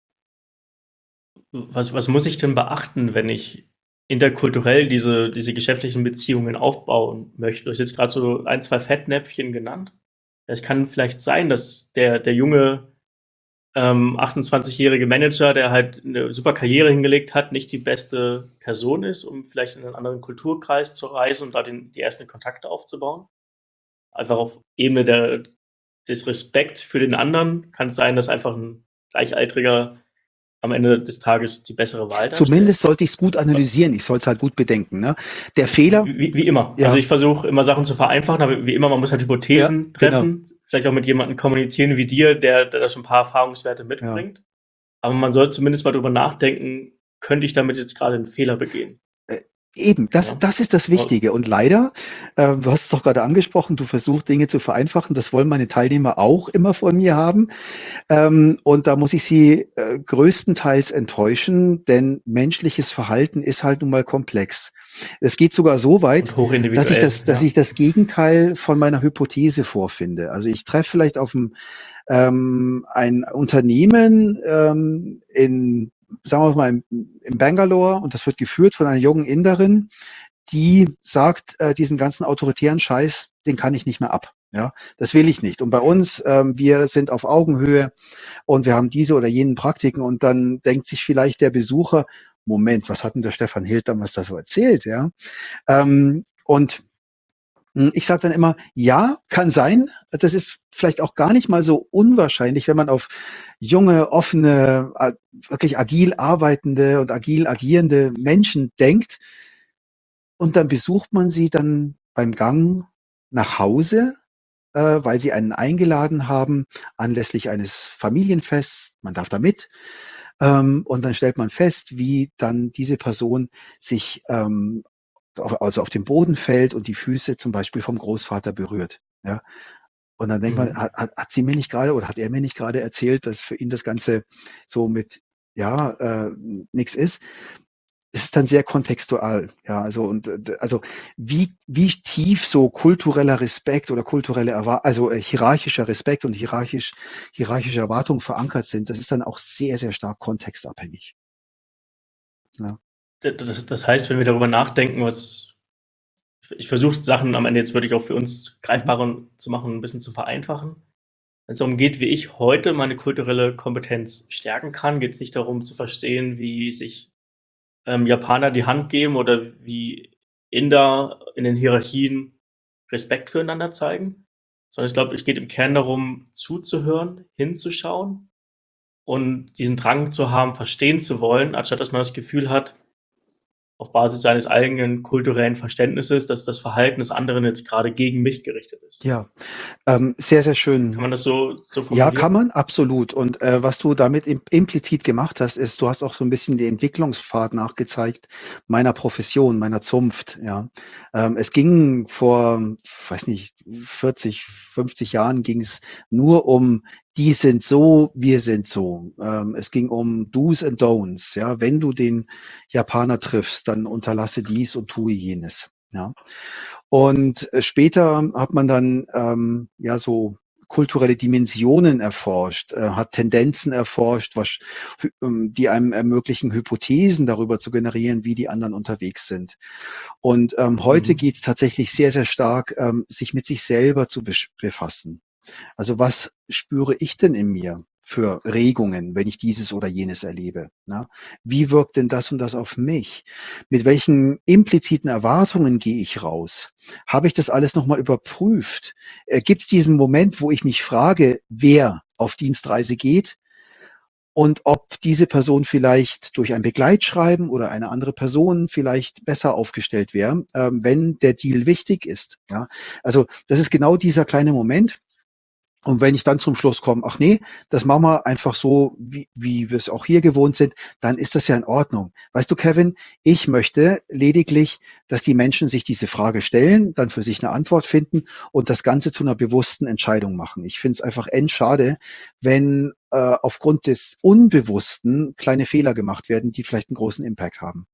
Was was muss ich denn beachten, wenn ich interkulturell diese diese geschäftlichen Beziehungen aufbauen möchte? Du hast jetzt gerade so ein, zwei Fettnäpfchen genannt. Es kann vielleicht sein, dass der der junge, ähm, achtundzwanzigjährige Manager, der halt eine super Karriere hingelegt hat, nicht die beste Person ist, um vielleicht in einen anderen Kulturkreis zu reisen und da den die ersten Kontakte aufzubauen. Einfach auf Ebene der des Respekts für den anderen kann es sein, dass einfach ein Gleichaltriger am Ende des Tages die bessere Wahl darstellt. Zumindest sollte ich es gut analysieren. Ich soll es halt gut bedenken. Ne? Der Fehler, Wie, wie immer. Also ja, ich versuche immer Sachen zu vereinfachen, aber wie immer, man muss halt ja, Hypothesen genau, treffen, vielleicht auch mit jemandem kommunizieren wie dir, der, der da schon ein paar Erfahrungswerte ja. mitbringt. Aber man sollte zumindest mal drüber nachdenken, könnte ich damit jetzt gerade einen Fehler begehen? Äh, Eben, das, Ja? das ist das Wichtige. Und leider, äh, du hast es doch gerade angesprochen, du versuchst Dinge zu vereinfachen. Das wollen meine Teilnehmer auch immer von mir haben. Ähm, und da muss ich sie äh, größtenteils enttäuschen, denn menschliches Verhalten ist halt nun mal komplex. Es geht sogar so weit, Und dass ich hochindividuell, das, dass ja. ich das Gegenteil von meiner Hypothese vorfinde. Also ich treffe vielleicht auf ein, ähm, ein Unternehmen ähm, in, sagen wir mal, in, in Bangalore und das wird geführt von einer jungen Inderin, die sagt, äh, diesen ganzen autoritären Scheiß, den kann ich nicht mehr ab. Ja, das will ich nicht. Und bei uns, ähm, wir sind auf Augenhöhe und wir haben diese oder jenen Praktiken und dann denkt sich vielleicht der Besucher, Moment, was hat denn der Stefan Hild damals da so erzählt? Ja, ähm, und hm, ich sage dann immer, ja, kann sein. Das ist vielleicht auch gar nicht mal so unwahrscheinlich, wenn man auf junge, offene, a- wirklich agil arbeitende und agil agierende Menschen denkt. Und dann besucht man sie dann beim Gang nach Hause, äh, weil sie einen eingeladen haben anlässlich eines Familienfests. Man darf da mit. Ähm, und dann stellt man fest, wie dann diese Person sich ähm, auf, also auf den Boden fällt und die Füße zum Beispiel vom Großvater berührt. Ja. Und dann denkt man, Mhm. hat, hat, hat sie mir nicht gerade oder hat er mir nicht gerade erzählt, dass für ihn das Ganze so mit ja äh, nichts ist. Es ist dann sehr kontextual, ja, also und äh, also wie wie tief so kultureller Respekt oder kulturelle Erwa also äh, hierarchischer Respekt und hierarchisch hierarchische Erwartungen verankert sind, das ist dann auch sehr, sehr stark kontextabhängig. Ja. Das, das heißt, wenn wir darüber nachdenken, was ich versuche, Sachen am Ende jetzt wirklich auch für uns Mhm. greifbarer zu machen, ein bisschen zu vereinfachen. Wenn es darum geht, wie ich heute meine kulturelle Kompetenz stärken kann, geht es nicht darum zu verstehen, wie sich ähm, Japaner die Hand geben oder wie Inder in den Hierarchien Respekt füreinander zeigen, sondern ich glaube, es geht im Kern darum, zuzuhören, hinzuschauen und diesen Drang zu haben, verstehen zu wollen, anstatt dass man das Gefühl hat, auf Basis seines eigenen kulturellen Verständnisses, dass das Verhalten des anderen jetzt gerade gegen mich gerichtet ist. Ja, ähm, sehr, sehr Kann schön. man das so so Ja, kann formulieren? man, absolut. Und, äh, was du damit im implizit gemacht hast, ist, du hast auch so 'n bisschen den Entwicklungspfad nachgezeigt meiner Profession, meiner Zunft, ja. Ähm, es ging vor, weiß nicht, vierzig, fünfzig Jahren ging's nur um: „Die sind so, wir sind so.“ Ähm, es ging um Do's and Don'ts, ja. Wenn du den Japaner triffst, dann unterlasse dies und tue jenes, ja. Und, äh, später hat man dann, ähm, ja, so kulturelle Dimensionen erforscht, äh, hat Tendenzen erforscht, wasch hy ähm, die einem ermöglichen, Hypothesen darüber zu generieren, wie die anderen unterwegs sind. Und, ähm, heute Mhm. geht's tatsächlich sehr, sehr stark, ähm, sich mit sich selber zu besch befassen. Also, was spüre ich denn in mir für Regungen, wenn ich dieses oder jenes erlebe, ne? Wie wirkt denn das und das auf mich? Mit welchen impliziten Erwartungen gehe ich raus? Habe ich das alles noch mal überprüft? Äh, gibt's diesen Moment, wo ich mich frage, wer auf Dienstreise geht und ob diese Person vielleicht durch ein Begleitschreiben oder eine andere Person vielleicht besser aufgestellt wäre, ähm, wenn der Deal wichtig ist, ja? Also, das ist genau dieser kleine Moment. Und wenn ich dann zum Schluss komme: „Ach ne, das machen wir einfach so, wie wie wir's auch hier gewohnt sind“, dann ist das ja in Ordnung. Weißt du, Kevin, ich möchte lediglich, dass die Menschen sich diese Frage stellen, dann für sich 'ne Antwort finden und das Ganze zu 'ner bewussten Entscheidung machen. Ich finde es einfach endschade, wenn, äh, aufgrund des Unbewussten kleine Fehler gemacht werden, die vielleicht 'n großen Impact haben.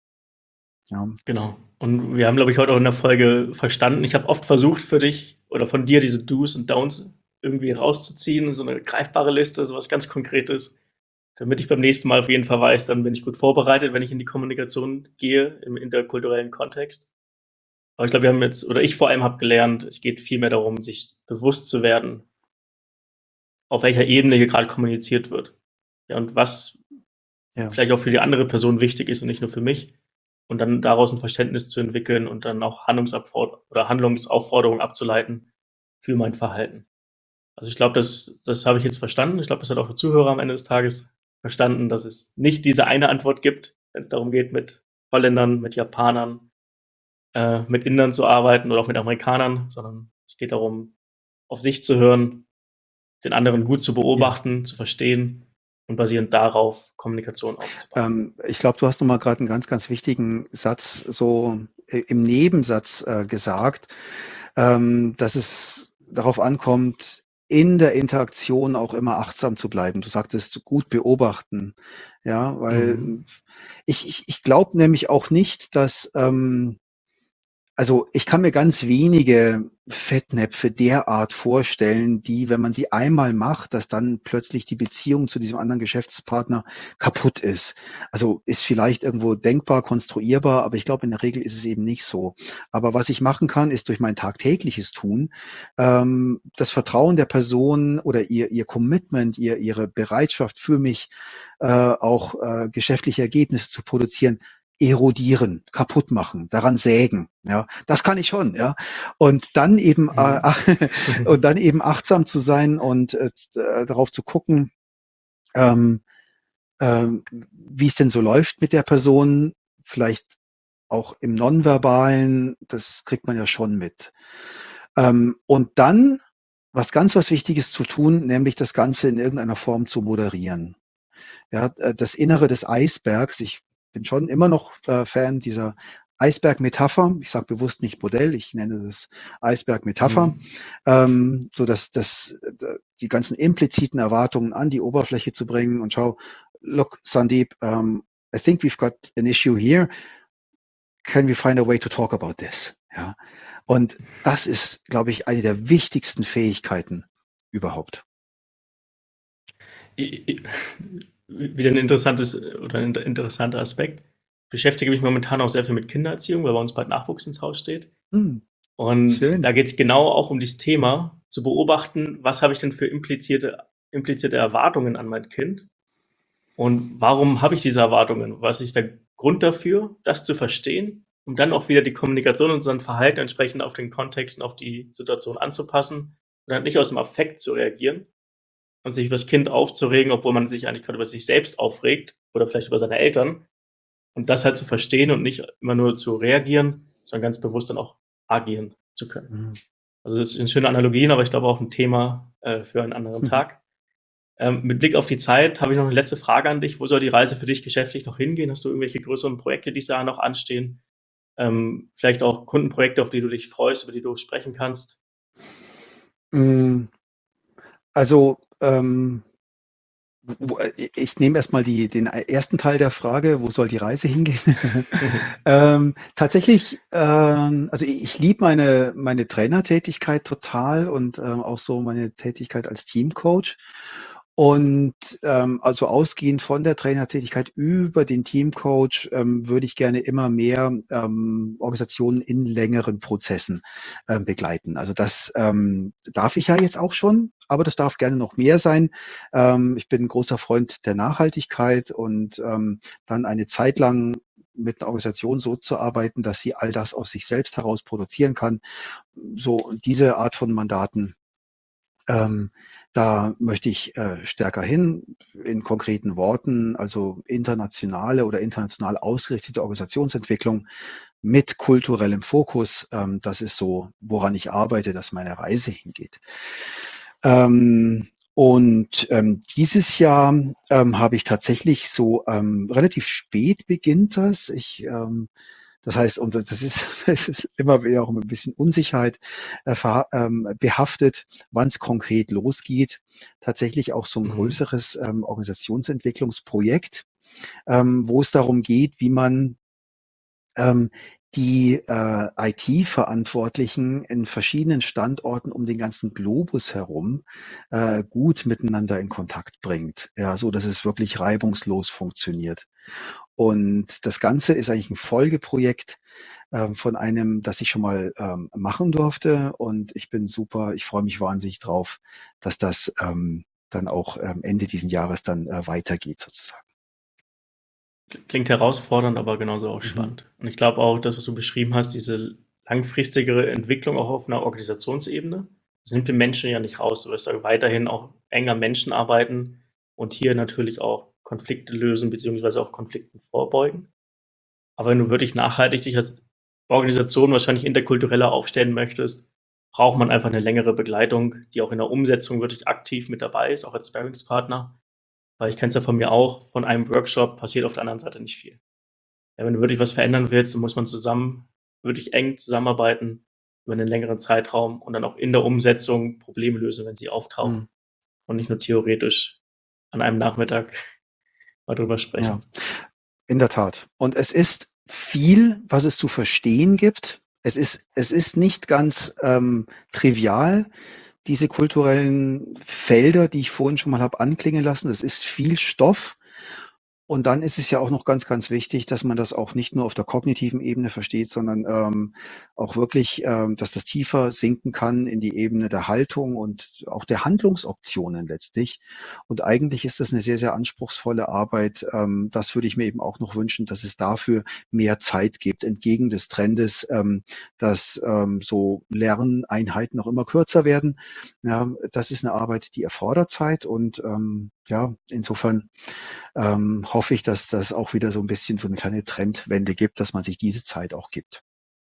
Ja. Genau. Und wir haben, glaube ich, heute auch in der Folge verstanden ich habe oft versucht für dich oder von dir diese Do's und Don'ts irgendwie rauszuziehen, so 'ne greifbare Liste, so was ganz Konkretes, damit ich beim nächsten Mal auf jeden Fall weiß, dann bin ich gut vorbereitet, wenn ich in die Kommunikation gehe im interkulturellen Kontext. Aber ich glaube, wir haben jetzt oder ich vor allem habe gelernt, es geht viel mehr darum, sich bewusst zu werden auf welcher Ebene hier grade kommuniziert wird. Ja, und was Ja. vielleicht auch für die andere Person wichtig ist und nicht nur für mich. Und dann daraus 'n Verständnis zu entwickeln und dann auch Handlungsabfor oder Handlungsaufforderungen abzuleiten für mein Verhalten. Also, ich glaube, das das habe ich jetzt verstanden. Ich glaube, das hat auch der Zuhörer am Ende des Tages verstanden, dass es nicht diese eine Antwort gibt, wenn's darum geht, mit Holländern, mit Japanern, äh, mit Indern zu arbeiten oder auch mit Amerikanern, sondern es geht darum, auf sich zu hören, den anderen gut zu Ja. beobachten, zu verstehen und basierend darauf Kommunikation aufzubauen. Ähm, ich glaube, du hast noch mal grad 'n ganz, ganz wichtigen Satz so i im Nebensatz, äh, gesagt, ähm, dass es darauf ankommt, in der Interaktion auch immer achtsam zu bleiben. Du sagtest: „Gut beobachten“, ja, weil, Mhm. hm, ich ich ich glaube nämlich auch nicht, dass, ähm also, ich kann mir ganz wenige Fettnäpfe derart vorstellen, die, wenn man sie einmal macht, dass dann plötzlich die Beziehung zu diesem anderen Geschäftspartner kaputt ist. Also, ist vielleicht irgendwo denkbar, konstruierbar, aber ich glaube, in der Regel ist es eben nicht so. Aber was ich machen kann, ist durch mein tagtägliches Tun, ähm, das Vertrauen der Person oder ihr ihr Commitment, ihr ihre Bereitschaft für mich, äh, auch, äh, geschäftliche Ergebnisse zu produzieren, erodieren, kaputtmachen, daran sägen, ja? Das kann ich schon, ja? Und dann eben, äh, Mhm. und dann eben achtsam zu sein und, äh, z äh, darauf zu gucken, ähm, ähm, w wie's denn so läuft mit der Person, vielleicht auch im Nonverbalen, das kriegt man ja schon mit. Ähm, und dann was ganz was Wichtiges zu tun, nämlich das Ganze in irgendeiner Form zu moderieren. Ja, äh, das Innere des Eisbergs ich bin schon immer noch, äh, Fan dieser Eisbergmetapher. Ich sage bewusst nicht Modell, ich nenne das Eisbergmetapher, Mhm. ähm, so dass dass d die ganzen impliziten Erwartungen an die Oberfläche zu bringen und schau: „Look, Sandeep, um, I think we've got an issue here. Can we find a way to talk about this?“ Ja? Und das ist, glaube ich, eine der wichtigsten Fähigkeiten überhaupt. I i wieder 'n interessantes oder 'n interessanter Aspekt. Beschäftige mich momentan auch sehr viel mit Kindererziehung, weil bei uns bald Nachwuchs ins Haus steht. Mhm. Und da Schön. geht's genau auch um dieses Thema, zu beobachten, was habe ich denn für implizierte implizite Erwartungen an mein Kind? Und warum habe ich diese Erwartungen? Was ist der Grund dafür, das zu verstehen, um dann auch wieder die Kommunikation und sein Verhalten entsprechend auf den Kontext und auf die Situation anzupassen und halt nicht aus'm Affekt zu reagieren und sich übers Kind aufzuregen, obwohl man sich eigentlich grad über sich selbst aufregt oder vielleicht über seine Eltern. Und das halt zu verstehen und nicht immer nur zu reagieren, sondern ganz bewusst dann auch agieren zu können. Mhm. Also das sind schöne Analogien, aber ich glaube auch ein Thema äh, für einen anderen Tag. Ähm, mit Blick auf die Zeit habe ich noch eine letzte Frage an dich. Wo soll die Reise für dich geschäftlich noch hingehen? Hast du irgendwelche größeren Projekte, die dieses Jahr noch anstehen? Ähm, vielleicht auch Kundenprojekte, auf die du dich freust, über die du sprechen kannst? Hm, also, ähm, wo äh, ich nehme erst mal die den ersten Teil der Frage: „Wo soll die Reise hingehen?“ Ähm, tatsächlich, ähm also, i ich liebe meine meine Trainertätigkeit total und, ähm, auch so meine Tätigkeit als Teamcoach. Und, ähm, also, ausgehend von der Trainertätigkeit über den Teamcoach, ähm, würde ich gerne immer mehr, ähm, Organisationen in längeren Prozessen, ähm, begleiten. Also, das, ähm, darf ich ja jetzt auch schon, aber das darf gerne noch mehr sein. Ähm, ich bin 'n großer Freund der Nachhaltigkeit und, ähm, dann eine Zeit lang mit 'ner Organisation so zu arbeiten, dass sie all das aus sich selbst heraus produzieren kann. So diese Art von Mandaten, ähm, da möchte ich, äh, stärker hin, in konkreten Worten, also internationale oder international ausgerichtete Organisationsentwicklung mit kulturellem Fokus. Ähm, das ist so, woran ich arbeite, dass meine Reise hingeht. Ähm, und, ähm, dieses Jahr, ähm, habe ich tatsächlich so, ähm relativ spät beginnt das. Ich, ähm das heißt, und das ist das ist immer wieder auch ein bisschen Unsicherheit, äh, verha ähm, behaftet, wann's konkret losgeht. Tatsächlich auch so 'n Mhm. größeres, ähm, Organisationsentwicklungsprojekt, ähm, wo es darum geht, wie man ähm, die, äh, I T-Verantwortlichen in verschiedenen Standorten um den ganzen Globus herum, äh, gut miteinander in Kontakt bringt, ja, so dass es wirklich reibungslos funktioniert. Und das Ganze ist eigentlich 'n Folgeprojekt, ähm, von einem, das ich schon mal, ähm, machen durfte. Und ich bin super ich freue mich wahnsinnig drauf, dass das, ähm, dann auch, ähm, Ende diesen Jahres dann, äh, weitergeht sozusagen. Klingt herausfordernd, aber genauso auch Mhm. spannend. Und ich glaube auch, das, was du beschrieben hast, diese langfristigere Entwicklung auch auf 'ner Organisationsebene, das nimmt den Menschen ja nicht raus. Du wirst da weiterhin auch eng am Menschen arbeiten und hier natürlich auch Konflikte lösen beziehungsweise auch Konflikten vorbeugen. Aber wenn du wirklich nachhaltig dich als Organisation wahrscheinlich interkultureller aufstellen möchtest, braucht man einfach 'ne längere Begleitung, die auch in der Umsetzung wirklich aktiv mit dabei ist, auch als Sparringspartner. Weil ich kenne es ja von mir auch, von einem Workshop passiert auf der anderen Seite nicht viel. Ja, wenn du wirklich was verändern willst, dann muss man zusammen wirklich eng zusammenarbeiten über 'nen längeren Zeitraum und dann auch in der Umsetzung Probleme lösen, wenn sie auftauchen Mhm. und nicht nur theoretisch an einem Nachmittag mal drüber Ja, sprechen. in der Tat. Und es ist viel, was es zu verstehen gibt. Es ist es ist nicht ganz, ähm, trivial, diese kulturellen Felder, die ich vorhin schon mal habe anklingen lassen. Es ist viel Stoff. Und dann ist es ja auch noch ganz, ganz wichtig, dass man das auch nicht nur auf der kognitiven Ebene versteht, sondern, ähm, auch wirklich, ähm dass das tiefer sinken kann in die Ebene der Haltung und auch der Handlungsoptionen letztlich. Und eigentlich ist das 'ne sehr, sehr anspruchsvolle Arbeit. Ähm, das würde ich mir eben auch noch wünschen, dass es dafür mehr Zeit gibt, entgegen des Trendes, ähm, dass, ähm, so Lerneinheiten noch immer kürzer werden. Ja, das ist 'ne Arbeit, die erfordert Zeit und, ähm, ja, insofern, ähm, hoffe ich, dass das auch wieder so 'n bisschen so 'ne kleine Trendwende gibt, dass man sich diese Zeit auch gibt.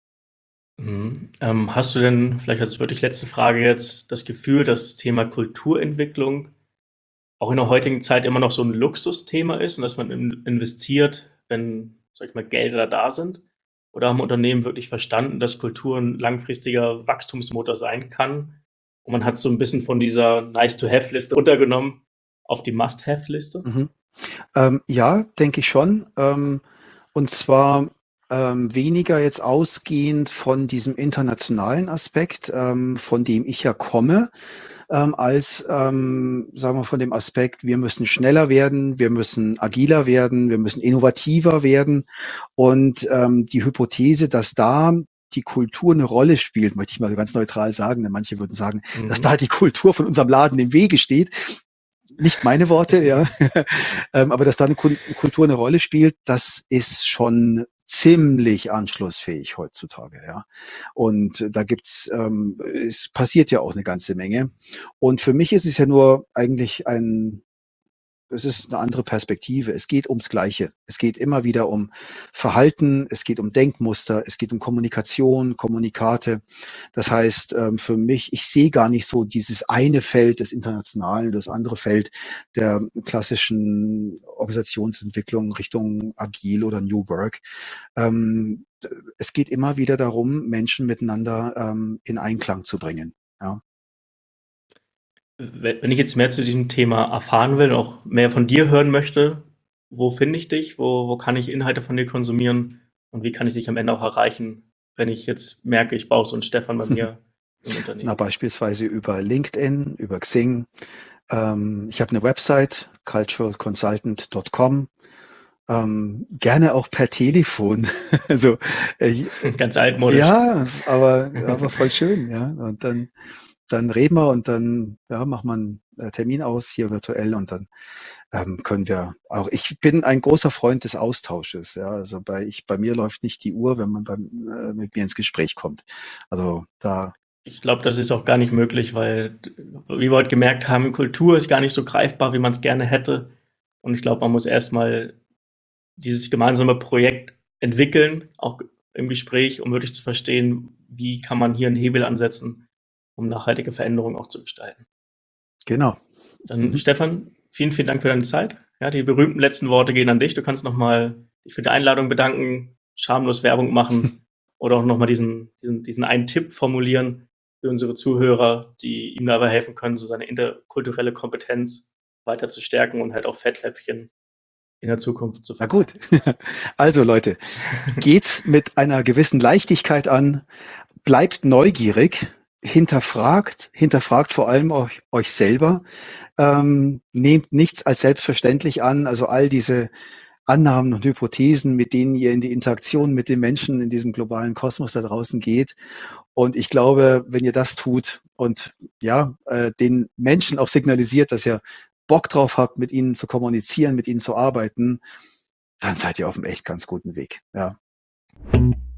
Mhm. Ähm, hast du denn, vielleicht als wirklich letzte Frage jetzt, das Gefühl, dass das Thema Kulturentwicklung auch in der heutigen Zeit immer noch so 'n Luxusthema ist und dass man in investiert, wenn, sage ich mal, Gelder da sind? Oder haben Unternehmen wirklich verstanden, dass Kultur 'n langfristiger Wachstumsmotor sein kann und man hat's so 'n bisschen von dieser Nice-to-have-Liste runtergenommen auf die Must-have-Liste? Mhm. Ähm, ja, denke ich schon. Ähm, und zwar, ähm, weniger jetzt ausgehend von diesem internationalen Aspekt, ähm, von dem ich ja komme, ähm, als, ähm, sagen wir, von dem Aspekt, wir müssen schneller werden, wir müssen agiler werden, wir müssen innovativer werden. Und, ähm, die Hypothese, dass da die Kultur 'ne Rolle spielt, möchte ich mal so ganz neutral sagen, denn manche würden sagen, dass Mhm. da die Kultur von unserem Laden im Wege steht. Nicht meine Worte, ja. Ähm, aber dass da 'ne Kun Kultur 'ne Rolle spielt, das ist schon ziemlich anschlussfähig heutzutage, ja. Und da gibt's, ähm es passiert ja auch 'ne ganze Menge. Und für mich ist es ja nur eigentlich ein es ist eine andere Perspektive. Es geht ums Gleiche. Es geht immer wieder um Verhalten, es geht um Denkmuster, es geht um Kommunikation, Kommunikate. Das heißt, ähm, für mich, ich sehe gar nicht so dieses eine Feld des Internationalen, das andere Feld der klassischen Organisationsentwicklung Richtung Agil oder New Work. Ähm, Es geht immer wieder darum, Menschen miteinander ähm, in Einklang zu bringen. Ja. Wenn wenn ich jetzt mehr zu diesem Thema erfahren will und auch mehr von dir hören möchte, wo finde ich dich? Wo wo kann ich Inhalte von dir konsumieren? Und wie kann ich dich am Ende auch erreichen, wenn ich jetzt merke, ich brauche so 'n Stefan bei mir im Na, Unternehmen? beispielsweise über LinkedIn, über Xing. Ähm, ich habe eine Website, cultural consultant Punkt com. Ähm, gerne auch per Telefon. Also, äh, Ganz altmodisch. ja, aber aber voll schön, ja. Und dann dann reden wir und dann, ja, machen wir 'n, äh, Termin aus hier virtuell und dann, ähm, können wir auch ich bin ein großer Freund des Austausches, ja. Also, bei ich bei mir läuft nicht die Uhr, wenn man beim äh, mit mir ins Gespräch kommt. Also, da Ich glaube, das ist auch gar nicht möglich, weil d wie wir heute gemerkt haben, Kultur ist gar nicht so greifbar, wie man's gerne hätte. Und ich glaube, man muss erst mal dieses gemeinsame Projekt entwickeln, auch im Gespräch, um wirklich zu verstehen, wie kann man hier 'n Hebel ansetzen, um nachhaltige Veränderungen auch zu gestalten. genau. Dann Mhm. Stefan, vielen, vielen Dank für deine Zeit. Ja, die berühmten letzten Worte gehen an dich. Du kannst noch mal dich für die Einladung bedanken, schamlos Werbung machen oder auch noch mal diesen diesen diesen einen Tipp formulieren für unsere Zuhörer, die ihm dabei helfen können, so seine interkulturelle Kompetenz weiter zu stärken und halt auch Fettnäpfchen in der Zukunft zu Na gut. vermeiden. Also Leute, geht's mit einer gewissen Leichtigkeit an, bleibt neugierig, hinterfragt hinterfragt vor allem euch euch selber, ähm, nehmt nichts als selbstverständlich an. Also, all diese Annahmen und Hypothesen, mit denen ihr in die Interaktion mit den Menschen in diesem globalen Kosmos da draußen geht. Und ich glaube, wenn ihr das tut und, ja, äh, den Menschen auch signalisiert, dass ihr Bock drauf habt, mit ihnen zu kommunizieren, mit ihnen zu arbeiten, dann seid ihr auf'm echt ganz guten Weg, ja.